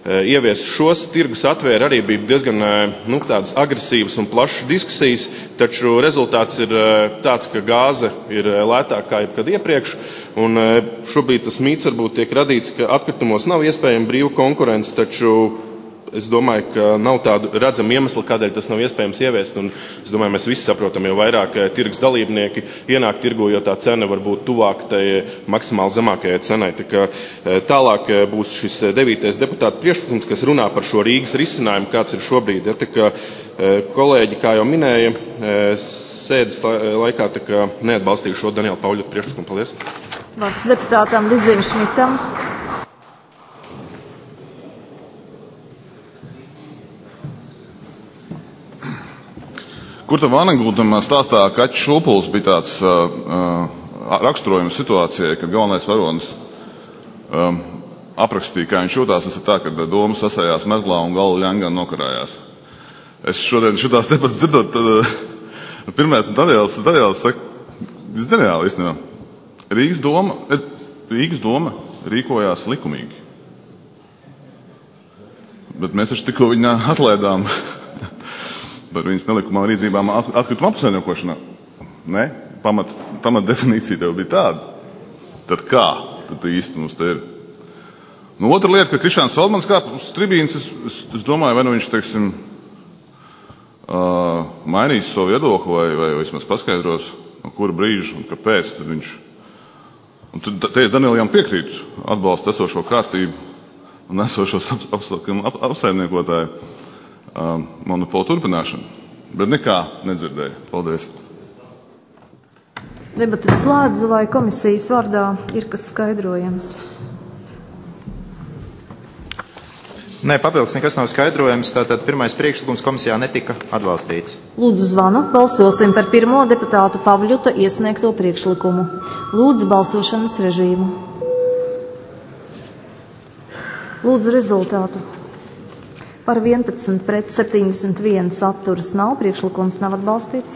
S14: ieviest šos tirgus atvēra, arī bija diezgan nu, tādas agresīvas un plašas diskusijas, taču rezultāts ir tāds, ka gāze ir lētāka kā jebkad iepriekš, un šobrīd tas mīts varbūt tiek radīts, ka atkritumos nav iespējama brīva konkurence, taču es domāju, ka nav tādu redzamu iemeslu, kādēļ tas nav iespējams ieviest, un es domāju, mēs visi saprotam, jo vairāk tirgus dalībnieki ienāk tirgu, jo tā cena var būt tuvāk tai maksimāli zemākajai cenai. Tā kā tālāk būs šis devītais deputāta priekšlikums, kas runā par šo Rīgas risinājumu, kāds ir šobrīd. Ja, tā kā kolēģi, kā jau minēja, sēdes laikā tā kā neatbalstīju šo Daniela Pauļota priekšlikumu. Paldies.
S1: Vārds deputātam Lidzim Šmitam.
S8: Kur tam Vanagūtam stāstā Kaķis Šulpuls bija tāds uh, uh, raksturojums situācijai, kad galvenais varonis um, aprakstīja, kā viņš jūtās. Tas ir tā, ka doma sasējās mezglā un galva ļangā nokarājās. Es šodien šitās debats dzirdot, tad uh, pirmais Daniels, Daniels saka, tas ir ģeniāli īstenībā. Rīgas doma, Rīgas doma rīkojās likumīgi. Bet mēs taču tikko viņā atlaidām par viņas nelikumām rīdzībām atkrituma apsaimniekošanā. Ne? Pamat, pamat definīcija tev bija tāda. Tad kā? Tad īsti mums te ir. Nu, otra lieta, ka Krišāns Feldmans kāp uz tribīnas, es, es, es domāju, vai nu viņš, teiksim, uh, mainīs savu viedokli vai, vai vismaz paskaidros, no kura brīža un kāpēc, tad viņš. Un tad, te es Danielam piekrītu, atbalstu esošo kārtību un esošos ap, ap, apsaimniekotāju uh, monopolu turpināšanu. Bet nekā nedzirdēju. Paldies.
S1: Debates slēdzu, vai komisijas vārdā ir kas skaidrojams?
S12: Nē, papildus nekas nav skaidrojams, tātad pirmais priekšlikums komisijā netika atbalstīts.
S1: Lūdzu zvanu, balsosim par pirmo deputātu Pavļuta iesniegto priekšlikumu. Lūdzu balsošanas režīmu. Lūdzu rezultātu. Par vienpadsmit pret septiņdesmit viens atturas nav, priekšlikums nav atbalstīts.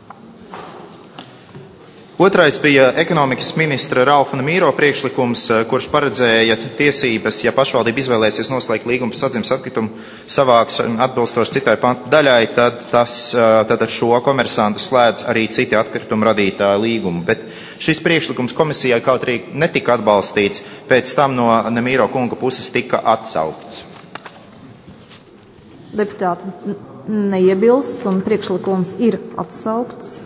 S12: Otrais bija ekonomikas ministra Ralfa Namīro priekšlikums, kurš paredzēja tiesības, ja pašvaldība izvēlēsies noslēgt līgumu par sadzimes atkritumu savāks atbilstoši citai pantu daļai, tad, tas, tad ar šo komersantu slēdz arī citi atkritumu radītāji līgumu. Bet šis priekšlikums komisijai kaut arī netika atbalstīts, pēc tam no Namīro kunga puses tika atsaukts.
S1: Deputāti neiebilst un priekšlikums ir atsaukts.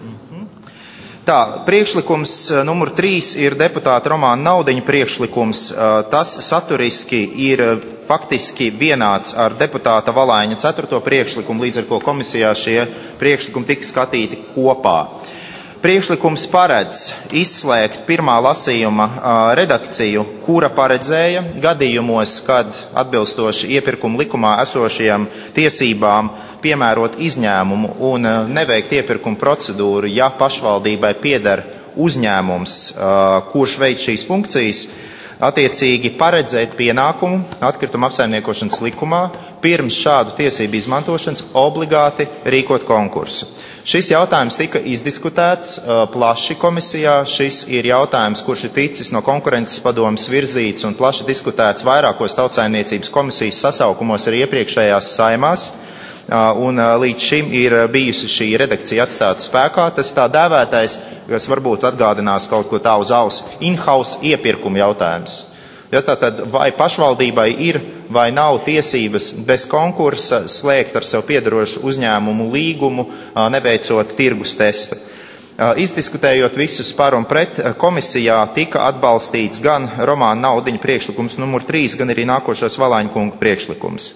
S12: Tā, priekšlikums numur trīs ir deputāta Romāna Naudiņa priekšlikums. Tas saturiski ir faktiski vienāds ar deputāta Valaiņa ceturto priekšlikumu, līdz ar ko komisijā šie priekšlikumi tika skatīti kopā. Priekšlikums paredz izslēgt pirmā lasījuma redakciju, kura paredzēja gadījumos, kad atbilstoši iepirkuma likumā esošajām tiesībām piemērot izņēmumu un neveikt iepirkuma procedūru, ja pašvaldībai pieder uzņēmums, kurš veic šīs funkcijas, attiecīgi paredzēt pienākumu atkrituma apsaimniekošanas likumā pirms šādu tiesību izmantošanas obligāti rīkot konkursu. Šis jautājums tika izdiskutēts uh, plaši komisijā. Šis ir jautājums, kurš ir ticis no konkurences padomes virzīts un plaši diskutēts vairākos tautsaimniecības komisijas sasaukumos arī iepriekšējās saimās. Uh, un uh, līdz šim ir bijusi šī redakcija atstāta spēkā. Tas tā dēvētais, kas varbūt atgādinās kaut ko tā uz auss, in-house iepirkuma jautājums. Ja, tātad vai pašvaldībai ir vai nav tiesības bez konkursa slēgt ar sev piederošu uzņēmumu līgumu, neveicot tirgus testu. Izdiskutējot visus par un pret, komisijā tika atbalstīts gan Romāna Naudiņa priekšlikums numur trīs, gan arī nākošais Valaiņa kunga priekšlikums.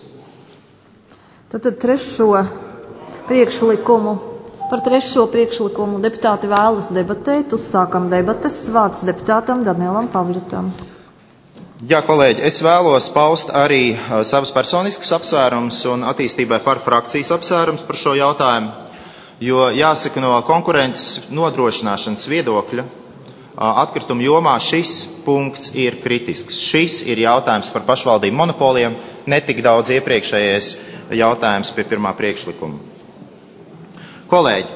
S1: Tātad trešo priekšlikumu, par trešo priekšlikumu deputāti vēlas debatēt, uzsākam debates, vārds deputātam Danielam Pavļutam.
S12: Jā, kolēģi, es vēlos paust arī uh, savus personiskus apsvērums un attīstībai par frakcijas apsvērums par šo jautājumu, jo jāsaka no konkurences nodrošināšanas viedokļa uh, atkritumu jomā šis punkts ir kritisks. Šis ir jautājums par pašvaldību monopoliem, netik daudz iepriekšējais jautājums pie pirmā priekšlikuma. Kolēģi,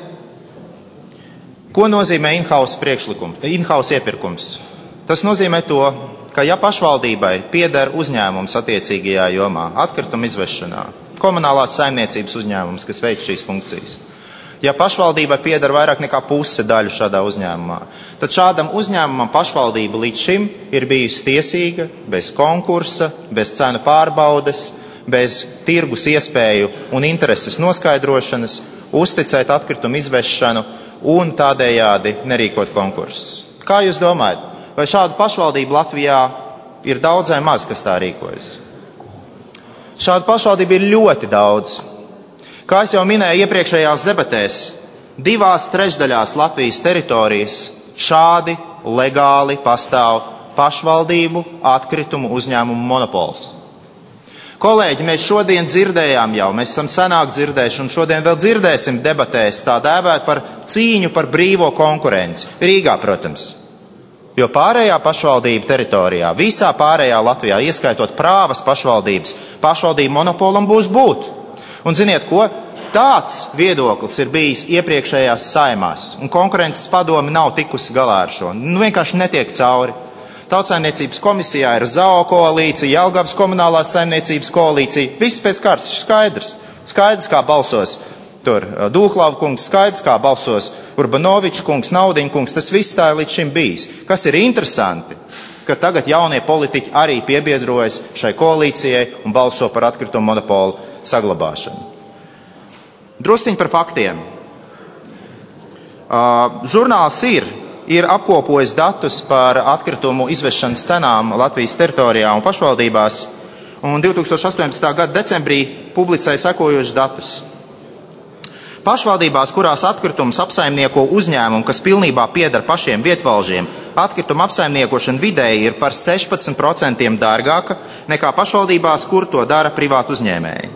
S12: ko nozīmē in-house priekšlikums, in-house iepirkums? Tas nozīmē to, ka ja pašvaldībai pieder uzņēmums attiecīgajā jomā, atkrituma izvešanā, komunālās saimniecības uzņēmums, kas veic šīs funkcijas, ja pašvaldībai pieder vairāk nekā puse daļu šādā uzņēmumā, tad šādam uzņēmumam pašvaldība līdz šim ir bijusi tiesīga, bez konkursa, bez cenu pārbaudes, bez tirgus iespēju un intereses noskaidrošanas, uzticēt atkritumu izvešanu un tādējādi nerīkot konkursus. Kā jūs domājat, vai šādu pašvaldību Latvijā ir daudz vai maz, kas tā rīkojas? Šādu pašvaldību ir ļoti daudz. Kā es jau minēju iepriekšējās debatēs, divās trešdaļās Latvijas teritorijas šādi legāli pastāv pašvaldību atkritumu uzņēmumu monopols. Kolēģi, mēs šodien dzirdējām jau, mēs esam senāk dzirdējuši un šodien vēl dzirdēsim debatēs tā dēvēt par cīņu par brīvo konkurenci. Rīgā, protams. Jo pārējā pašvaldība teritorijā, visā pārējā Latvijā, ieskaitot Prāvas pašvaldības, pašvaldību monopolam būs būt. Un ziniet ko? Tāds viedoklis ir bijis iepriekšējās saimās, un konkurences padome nav tikusi galā ar šo. Nu, vienkārši netiek cauri. Tautsaimniecības komisijā ir Z A O koalīcija, Jelgavas komunālās saimniecības koalīcija. Viss pēc kārtas skaidrs. Skaidrs, kā balsos tur Dūklava kungs, skaidrs, kā balsos Urbanoviča kungs, Naudiņa kungs. Tas viss tā ir līdz šim bijis. Kas ir interesanti, ka tagad jaunie politiķi arī piebiedrojas šai koalīcijai un balso par atkritumu monopolu saglabāšanu. Drusciņ par faktiem. Uh, žurnāls ir, ir apkopojis datus par atkritumu izvešanas cenām Latvijas teritorijā un pašvaldībās, un divi tūkstoši astoņpadsmitā gada decembrī publicēja sekojošus datus. Pašvaldībās, kurās atkritumus apsaimnieko uzņēmumu, kas pilnībā pieder pašiem vietvalžiem, atkrituma apsaimniekošana vidēji ir par sešpadsmit procentiem dārgāka nekā pašvaldībās, kur to dara privātu uzņēmēji.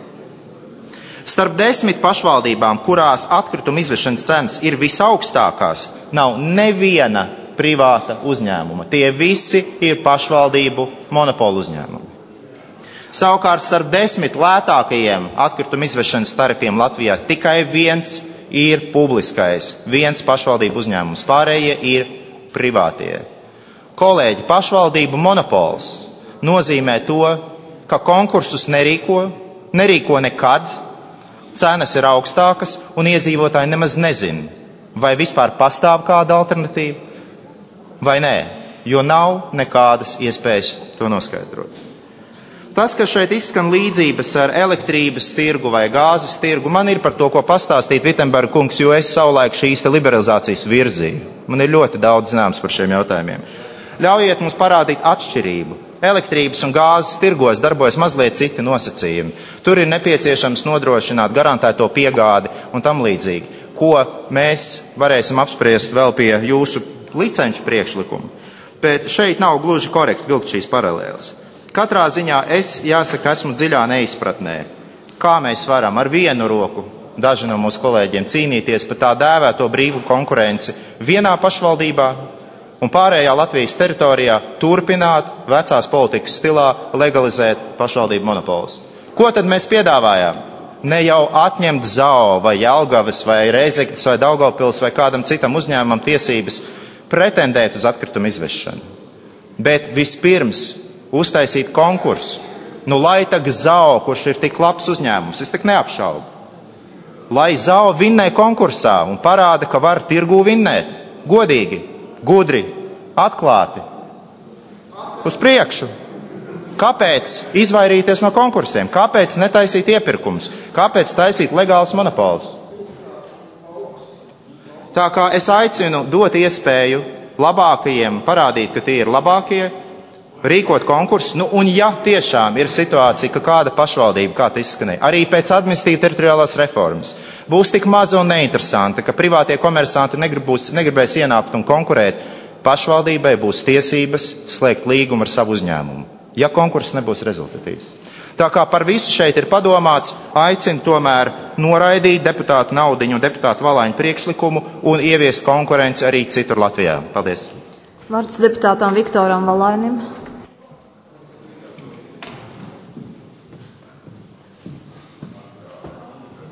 S12: Starp desmit pašvaldībām, kurās atkrituma izvešanas cenas ir visaugstākās, nav neviena privāta uzņēmuma. Tie visi ir pašvaldību monopolu uzņēmumi. Savukārt starp desmit lētākajiem atkrituma izvešanas tarifiem Latvijā tikai viens ir publiskais, viens pašvaldību uzņēmums, pārējie ir privātie. Kolēģi, pašvaldību monopols nozīmē to, ka konkursus nerīko, nerīko nekad, cenas ir augstākas un iedzīvotāji nemaz nezin, vai vispār pastāv kāda alternatīva vai nē, jo nav nekādas iespējas to noskaidrot. Tas, ka šeit izskan līdzības ar elektrības tirgu vai gāzes tirgu, man ir par to, ko pastāstīt, Vitsenberga kungs, jo es savulaik šīs te liberalizācijas virzīju. Man ir ļoti daudz zināms par šiem jautājumiem. Ļaujiet mums parādīt atšķirību. Elektrības un gāzes tirgos darbojas mazliet citi nosacījumi. Tur ir nepieciešams nodrošināt garantēto piegādi un tam līdzīgi, ko mēs varēsim apspriest vēl pie jūsu licenču priekšlikumu. Bet šeit nav gluži korekti vilkt šīs paralēles. Katrā ziņā es, jāsaka, esmu dziļā neizpratnē, kā mēs varam ar vienu roku, daži no mūsu kolēģiem, cīnīties par tā dēvēto brīvu konkurenci vienā pašvaldībā un pārējā Latvijas teritorijā turpināt vecās politikas stilā legalizēt pašvaldību monopolus. Ko tad mēs piedāvājām? Ne jau atņemt Z A O vai Jelgavas vai Reizeknes vai Daugavpils vai kādam citam uzņēmumam tiesības pretendēt uz atkritumu izvešanu, bet vispirms uztaisīt konkursu. Nu, lai tag Z A O, kurš ir tik labs uzņēmums, es tik neapšaubu. Lai Z A O vinnē konkursā un parāda, ka var tirgū vinnēt. Godīgi, gudri, atklāti. Uz priekšu. Kāpēc izvairīties no konkursiem? Kāpēc netaisīt iepirkums? Kāpēc taisīt legālus monopolus? Tā kā es aicinu dot iespēju labākajiem parādīt, ka tie ir labākie, rīkot konkursu, nu, un ja tiešām ir situācija, ka kāda pašvaldība, kā tas izskanēja, arī pēc administratīva teritoriālās reformas, būs tik maza un neinteresanta, ka privātie komersanti negribūs, negribēs ienākt un konkurēt, pašvaldībai būs tiesības slēgt līgumu ar savu uzņēmumu, ja konkurss nebūs rezultatīvs. Tā kā par visu šeit ir padomāts, aicinu tomēr noraidīt deputātu Naudiņu un deputātu Valaiņu priekšlikumu un ieviest konkurenci arī citur Latvijā. Paldies.
S1: Vārds deputātam Viktoram Valainim.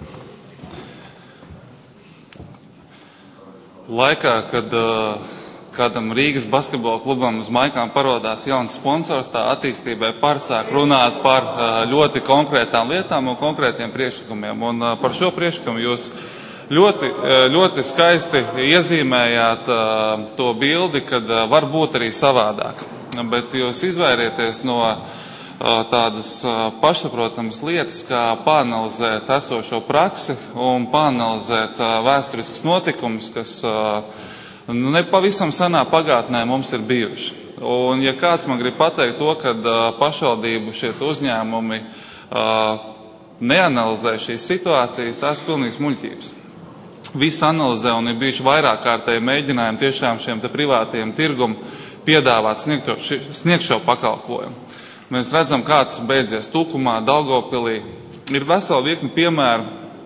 S2: Laikā, kad uh, kādam Rīgas basketbola klubam uz maikām parodās jauns sponsors, tā attīstībai pārsāk runāt par ļoti konkrētām lietām un konkrētiem priekšlikumiem. Un par šo priekšlikumu jūs ļoti, ļoti skaisti iezīmējāt to bildi, kad var būt arī savādāk. Bet jūs izvairieties no tādas pašsaprotamas lietas, kā pāanalizēt esošo praksi un pāanalizēt vēsturiskus notikumus, kas ne pavisam senā pagātnē mums ir bijuši. Un ja kāds man grib pateikt to, ka pašvaldību šie uzņēmumi neanalizē šīs situācijas, tās pilnīgs muļķības. Visi analizē un ir bijuši vairāk kārtēji mēģinājumi tiešām šiem te privātiem tirgum piedāvāt sniegt, sniegt šo pakalpojumu. Mēs redzam, kāds beidzies Tukumā, Daugavpilī. Ir vesela virkni piemēru,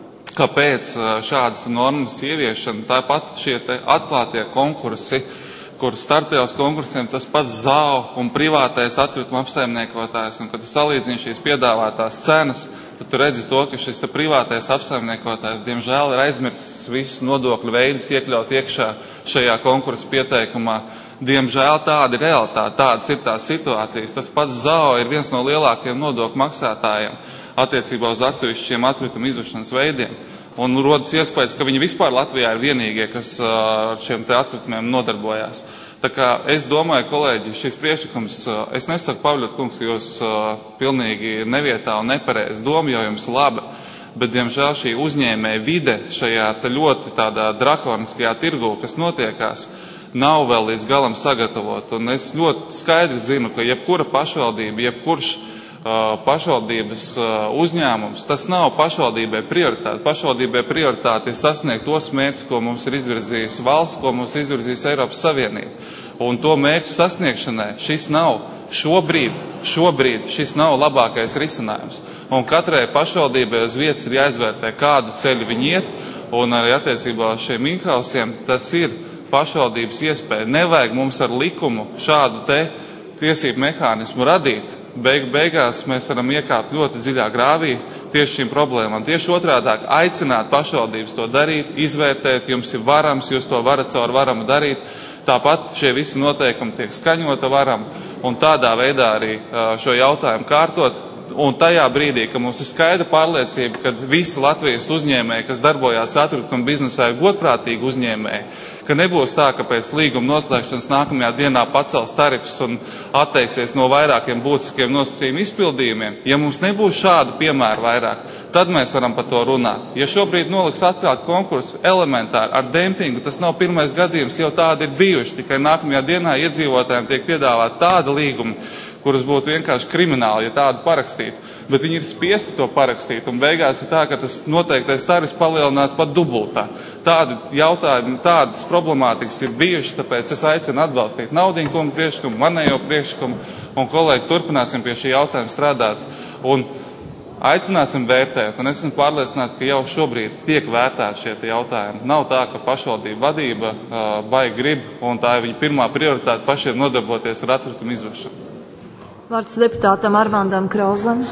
S2: kāpēc šādas normas ieviešana, tāpat šie te atklātie konkursi, kur startajos konkursiem tas pats Z A O un privātais atkrituma apsaimniekotājs, un kad tu salīdzini šīs piedāvātās cenas, tad tu redzi to, ka šis te privātais apsaimniekotājs, diemžēl, ir aizmirsis visus nodokļu veidus iekļaut iekšā šajā konkursu pieteikumā. Diemžēl tāda ir realitāte, tādas ir tās situācijas. Tas pats Z A O ir viens no lielākajiem nodokļu maksātājiem attiecībā uz atsevišķiem atkrituma izvešanas veidiem. Un rodas iespējas, ka viņi vispār Latvijā ir vienīgie, kas ar šiem te atkritumiem nodarbojās. Tā kā es domāju, kolēģi, šis priekšlikums, es nesaku, Pavļot kungs, ka jūs pilnīgi nevietā un nepareizi doma, jo jums laba, bet, diemžēl, šī uzņēmēja vide šajā ļoti tādā drakoniskajā tirgū, kas notiekās, nav vēl līdz galam sagatavot. Un es ļoti skaidri zinu, ka jebkura pašvaldība, jebkurš uh, pašvaldības uh, uzņēmums, tas nav pašvaldībai prioritāte. Pašvaldībai prioritāte ir sasniegt tos mērķus, ko mums ir izvirzījusi valsts, ko mums izvirzījusi Eiropas Savienība. Un to mērķu sasniegšanai šis nav šobrīd, šobrīd šis nav labākais risinājums. Un katrai pašvaldībai uz vietas ir jāizvērtē, kādu ceļu viņi iet, un arī attiecībā uz šiem inkausiem tas ir pašvaldības iespēja. Nevajag mums ar likumu šādu te tiesību mehānismu radīt. Beig beigās mēs varam iekāpt ļoti dziļā grāvī tieši šīm problēmām. Tieši otrādāk aicināt pašvaldības to darīt, izvērtēt, jums ir varams, jūs to varat caur varamu darīt. Tāpat šie visi noteikumi tiek skaņota varam un tādā veidā arī šo jautājumu kārtot. Un tajā brīdī, ka mums ir skaidra pārliecība, ka visi Latvijas uzņēmēji, kas darbojās atkrituma biznesā, ir godprātīgi uzņēmēji, ka nebūs tā, ka pēc līguma noslēgšanas nākamajā dienā pacels tarifs un atteiksies no vairākiem būtiskiem nosacījumu izpildījumiem. Ja mums nebūs šādu piemēru vairāk, tad mēs varam par to runāt. Ja šobrīd noliks atklāt konkursu elementāri ar dempingu, tas nav pirmais gadījums, jau tādi ir bijuši, tikai nākamajā dienā iedzīvotājiem tiek piedāvāt tāda līguma, kuras būtu vienkārši krimināli, ja tādu parakstītu. Bet viņi ir spiesti to parakstīt, un beigās ir tā, ka tas noteiktais tarifs palielinās pat dubultā. Tādi jautājumi, tādas problemātikas ir bijušas, tāpēc es aicinu atbalstīt Naudiņa kunga priekšlikumu, manējo priekšlikumu, un kolēģi turpināsim pie šī jautājuma strādāt. Un aicināsim vērtēt, un esmu pārliecināts, ka jau šobrīd tiek vērtēti šie jautājumi. Nav tā, ka pašvaldība vadība uh, baigi grib, un tā ir viņa pirmā prioritāte pašiem nodarboties ar atkritumu izvešanu.
S1: Vārds deputātam Armandam Krauzam.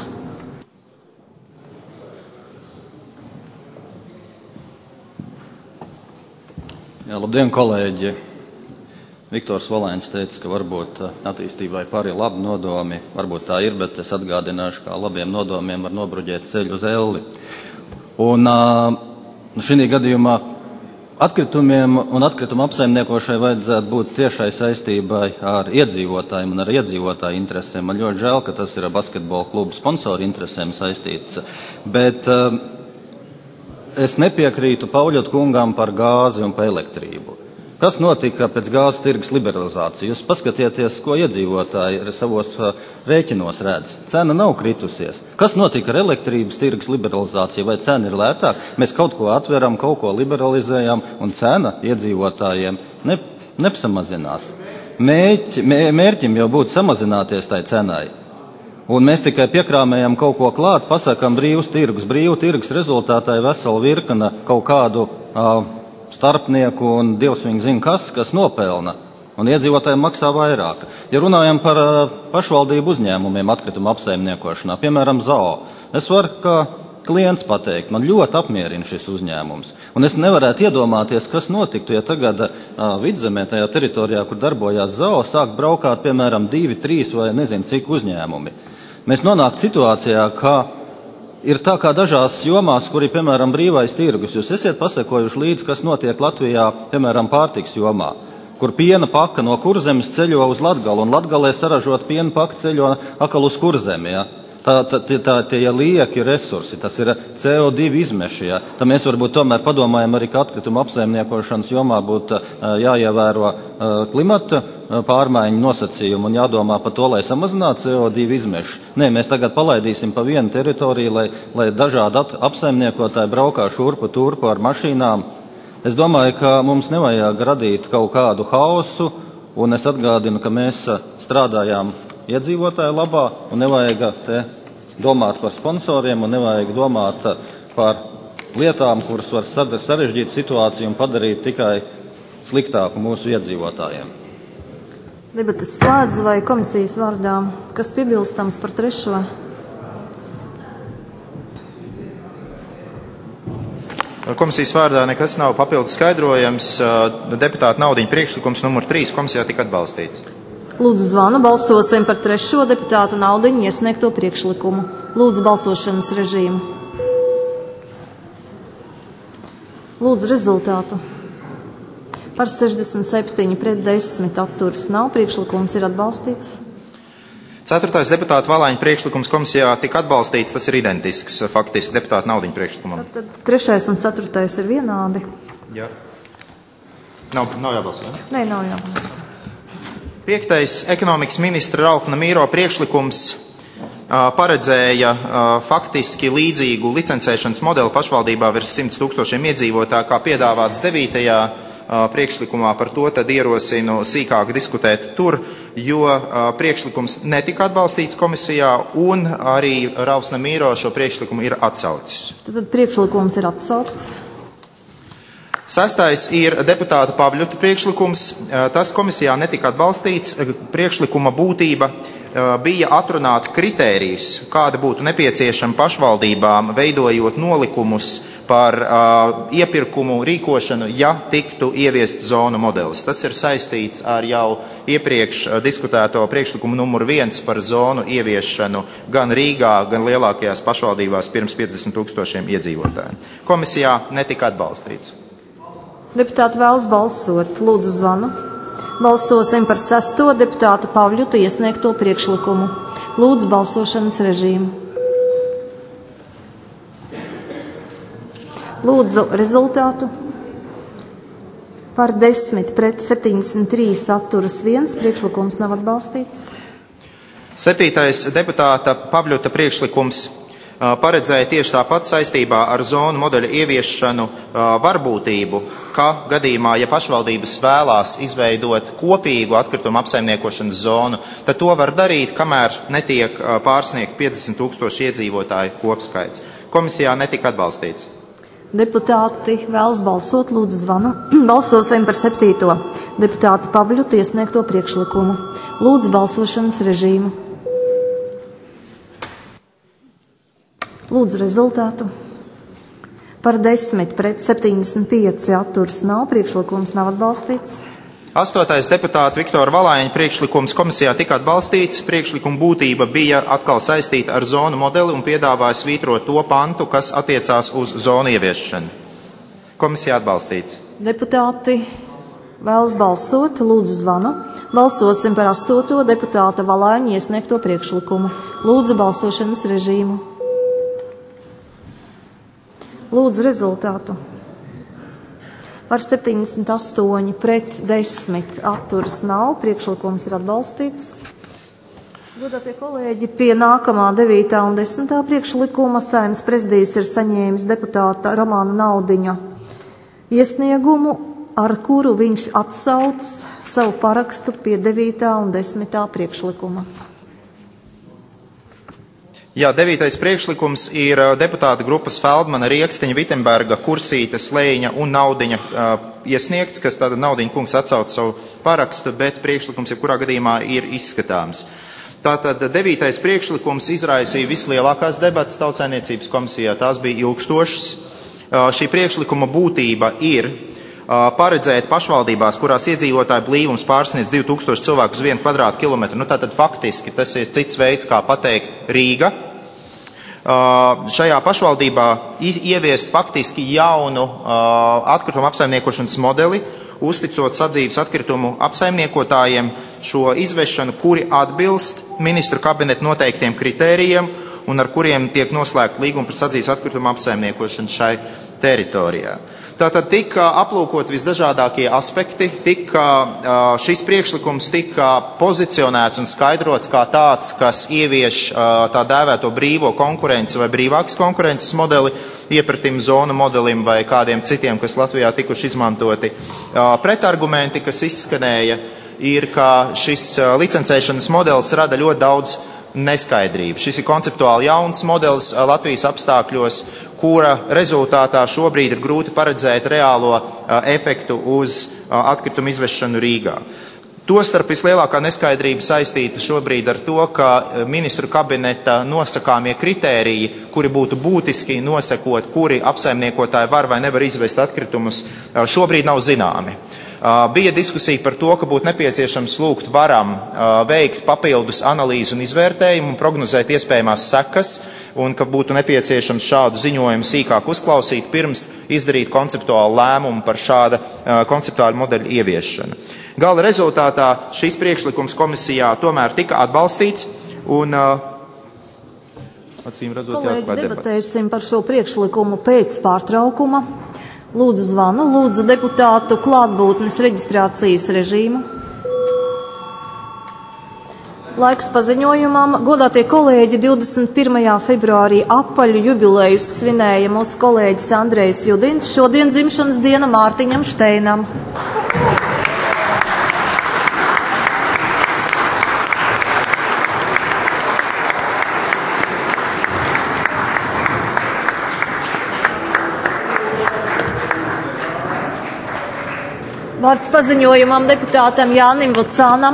S15: Jā, labdien, kolēģi! Viktors Valēns teica, ka varbūt attīstībai par ir labi nodomi. Varbūt tā ir, bet es atgādināšu, kā labiem nodomiem var nobruģēt ceļu uz elli. Un šī gadījumā atkritumiem un atkrituma apsaimniekošai vajadzētu būt tiešai saistībai ar iedzīvotājiem un ar iedzīvotāju interesēm. Man ļoti žēl, ka tas ir ar basketbola klubu sponsoru interesēm saistīts. Bet uh, es nepiekrītu Pavļot kungam par gāzi un par elektrību. Kas notika pēc gāzes tirgus liberalizācijas? Jūs paskatieties, ko iedzīvotāji savos uh, rēķinos redz. Cena nav kritusies. Kas notika ar elektrības tirgus liberalizāciju? Vai cena ir lētāka? Mēs kaut ko atveram, kaut ko liberalizējam, un cena iedzīvotājiem ne, nepsamazinās. Mērķi, mē, mērķim jau būtu samazināties tai cenai. Un mēs tikai piekrāmējam kaut ko klāt, pasakam brīvs tirgus. Brīvu tirgus rezultātā ir vesela virkna kaut kādu uh, starpnieku un dievs viņi zina kas, kas nopelna. Un iedzīvotājiem maksā vairāk. Ja runājam par uh, pašvaldību uzņēmumiem atkrituma apsaimniekošanā, piemēram, Z A O, es varu kā klients pateikt, man ļoti apmierina šis uzņēmums. Un es nevarētu iedomāties, kas notiktu, ja tagad uh, Vidzemē, tajā teritorijā, kur darbojās Z A O, sāk braukāt, piemēram, divi, trīs vai nezinu cik uzņēmumi. Mēs nonāktu situācijā, ka ir tā kā dažās jomās, kur ir, piemēram, brīvais tirgus. Jūs esiet pasekojuši līdzi, kas notiek Latvijā, piemēram, pārtiks jomā, kur piena paka no Kurzemes ceļo uz Latgalu, un Latgalē saražot piena paka ceļo atkal uz Kurzemi. Ja? Tā, tā, tā, tie lieki resursi, tas ir C O divi izmeši. Ja? Tā mēs varbūt tomēr padomājam arī, ka atkrituma apsaimniekošanas jomā būtu jāievēro klimata pārmaiņu nosacījumu un jādomā par to, lai samazinātu C O divi izmešus. Nē, mēs tagad palaidīsim pa vienu teritoriju, lai, lai dažādi apsaimniekotāji braukā šurpu turpu ar mašīnām. Es domāju, ka mums nevajag radīt kaut kādu haosu, un es atgādinu, ka mēs strādājām iedzīvotāju labā, un nevajag te domāt par sponsoriem, un nevajag domāt par lietām, kuras var sarežģīt situāciju un padarīt tikai sliktāku mūsu iedzīvotājiem.
S1: Debates slēdzu vai komisijas vārdā, kas piebilstams par trešo?
S12: Komisijas vārdā nekas nav papildus skaidrojams. Deputāta Naudiņa priekšlikums numur trīs komisijā tika atbalstīts.
S1: Lūdzu zvanu, balsosim par trešo deputāta Naudiņa iesniegto priekšlikumu. Lūdzu balsošanas režīmu. Lūdzu rezultātu. Par sešdesmit septiņi pret desmit atturas nav. Priekšlikums ir atbalstīts.
S12: Ceturtais deputāta Valāņa priekšlikums komisijā tika atbalstīts. Tas ir identisks faktiski deputāta Naudiņa priekšlikumam.
S1: Tad, tad trešais un ceturtais ir vienādi.
S12: Jā. Nav, nav jābalso, ne?
S1: Nē, nav jābalso.
S12: Piektais ekonomikas ministra Ralfa Namīro priekšlikums uh, paredzēja uh, faktiski līdzīgu licencēšanas modeli pašvaldībā virs simts tūkstošiem iedzīvotāju, kā piedāvāts devītajā uh, priekšlikumā. Par to tad ierosinu sīkāk diskutēt tur, jo uh, priekšlikums netika atbalstīts komisijā, un arī Ralfs Namīro šo priekšlikumu ir atsaucis.
S1: Tad, tad priekšlikums ir atsaukts.
S12: Sestais ir deputāta Pavļuta priekšlikums. Tas komisijā netika atbalstīts. Priekšlikuma būtība bija atrunāt kritērijus, kāda būtu nepieciešama pašvaldībām, veidojot nolikumus par uh, iepirkumu rīkošanu, ja tiktu ieviests zonu modelis. Tas ir saistīts ar jau iepriekš diskutēto priekšlikumu numur viens par zonu ieviešanu gan Rīgā, gan lielākajās pašvaldībās pirms piecdesmit tūkstošiem iedzīvotājiem. Komisijā netika atbalstīts.
S1: Deputāti vēlas balsot. Lūdzu zvanu. Balsosim par sesto deputāta Pavļuta iesniegto priekšlikumu. Lūdzu balsošanas režīmu. Lūdzu rezultātu. Par desmit pret septiņdesmit trīs atturas viens. Priekšlikums nav atbalstīts.
S12: Septītais deputāta Pavļuta priekšlikums paredzēja tieši tāpat saistībā ar zonu modeļa ieviešanu varbūtību, ka gadījumā, ja pašvaldības vēlās izveidot kopīgu atkritumu apsaimniekošanas zonu, tad to var darīt, kamēr netiek pārsniegts piecdesmit tūkstoši iedzīvotāju kopskaits. Komisijā netika atbalstīts.
S1: Deputāti vēlas balsot, lūdzu zvanu. Balsosim par septīto deputāta Pavļuta iesniegto priekšlikumu. Lūdzu balsošanas režīmu. Lūdzu rezultātu. Par desmit pret septiņdesmit pieci atturas nav. Priekšlikums nav atbalstīts.
S12: Astotais deputāta Viktora Valāņa priekšlikums komisijā tika atbalstīts. Priekšlikuma būtība bija atkal saistīta ar zonu modeli un piedāvāja svītrot to pantu, kas attiecās uz zonu ieviešanu. Komisijā atbalstīts.
S1: Deputāti vēlas balsot. Lūdzu zvanu. Balsosim par astoto deputāta Valāņa iesniegto priekšlikumu. Lūdzu balsošanas režīmu. Lūdzu rezultātu. Par septiņdesmit astoņi pret desmit atturas nav. Priekšlikums ir atbalstīts. Godātie kolēģi, pie nākamā devītā un desmitā priekšlikuma Saeimas prezidijs ir saņēmis deputāta Romāna Naudiņa iesniegumu, ar kuru viņš atsauc savu parakstu pie devītā un desmitā priekšlikuma.
S12: Jā, devītais priekšlikums ir deputāta grupas Feldmana, Rieksteņa, Vitenberga, Kursīta, Slēņa un Naudiņa uh, iesniegts, kas tāda Naudiņa kungs atsauc savu parakstu, bet priekšlikums jebkurā gadījumā ir izskatāms. Tātad devītais priekšlikums izraisīja vislielākās debatas Tautsaimniecības komisijā. Tās bija ilgstošas. Šī priekšlikuma būtība ir paredzēt pašvaldībās, kurās iedzīvotāju blīvums pārsniedz divi tūkstoši cilvēku uz vienu kvadrātkilometru. Nu, tātad faktiski tas ir cits veids, kā pateikt Rīga. Šajā pašvaldībā ieviest faktiski jaunu atkritumu apsaimniekošanas modeli, uzticot sadzīves atkritumu apsaimniekotājiem šo izvešanu, kuri atbilst ministru kabineta noteiktiem kritērijiem un ar kuriem tiek noslēgta līguma par sadzīves atkritumu apsaimniekošanu šai teritorijā. Tātad tika aplūkot visdažādākie aspekti, tika šis priekšlikums tika pozicionēts un skaidrots kā tāds, kas ievieš tā dēvēto brīvo konkurenci vai brīvākas konkurences modeli, iepratim zonu modelim vai kādiem citiem, kas Latvijā tikuši izmantoti. Pretargumenti, kas izskanēja, ir, ka šis licencēšanas modelis rada ļoti daudz neskaidrību. Šis ir konceptuāli jauns modelis Latvijas apstākļos, kura rezultātā šobrīd ir grūti paredzēt reālo efektu uz atkritumu izvešanu Rīgā. Tostarp vislielākā neskaidrība saistīta šobrīd ar to, ka ministru kabineta nosakāmie kritēriji, kuri būtu būtiski nosakot, kuri apsaimniekotāji var vai nevar izvest atkritumus, šobrīd nav zināmi. Bija diskusija par to, ka būtu nepieciešams lūgt varam veikt papildus analīzu un izvērtējumu un prognozēt iespējamās sekas, un ka būtu nepieciešams šādu ziņojumu sīkāk uzklausīt pirms izdarīt konceptuālu lēmumu par šāda konceptuālu modeļu ieviešanu. Gala rezultātā šis priekšlikums komisijā tomēr tika atbalstīts un acīm redzot
S1: Kolēģi,
S12: jāatklāt debats.
S1: debatēsim par šo priekšlikumu pēc pārtraukuma. Lūdzu zvanu, lūdzu deputātu klātbūtnes reģistrācijas režīmu. Laiks paziņojumam. Godātie kolēģi, divdesmit pirmajā februārī apaļu jubilejus svinēja mūsu kolēģis Andrejs Judins. Šodien dzimšanas diena Mārtiņam Šteinam. Vārds paziņojumam deputātam Jānim Vucānam.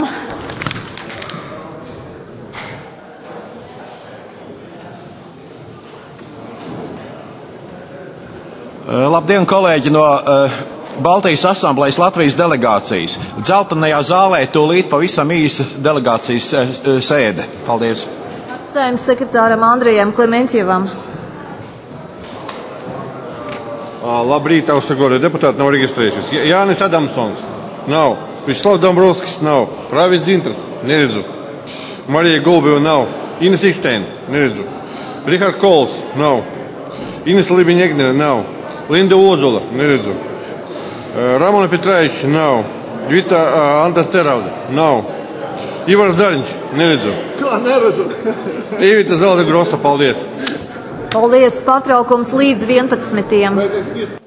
S16: Labdien, kolēģi no uh, Baltijas asamblejas Latvijas delegācijas. Dzeltenajā zālē tūlīt pavisam īsa delegācijas uh, sēde. Paldies.
S1: Saeimas sekretāram Andrejam Klementjevam.
S17: Labrīt, Austragorija deputāti nav reģistrējušies. Jānis Adamsons nav. Višslavs Dombrovskis nav. Rāvis Dzintras neredzu. Marija Gulbeva nav. Ines Iksteina neredzu. Rihard Kols nav. Ines Libiņegnera nav. Linda Ozola neredzu. Ramona Petraiča nav. Vita Anta Terauda nav. Ivar Zariņš neredzu.
S7: Kā neredzu?
S17: Evita Zelda Grosa, paldies.
S1: Paldies, pārtraukums līdz vienpadsmitiem.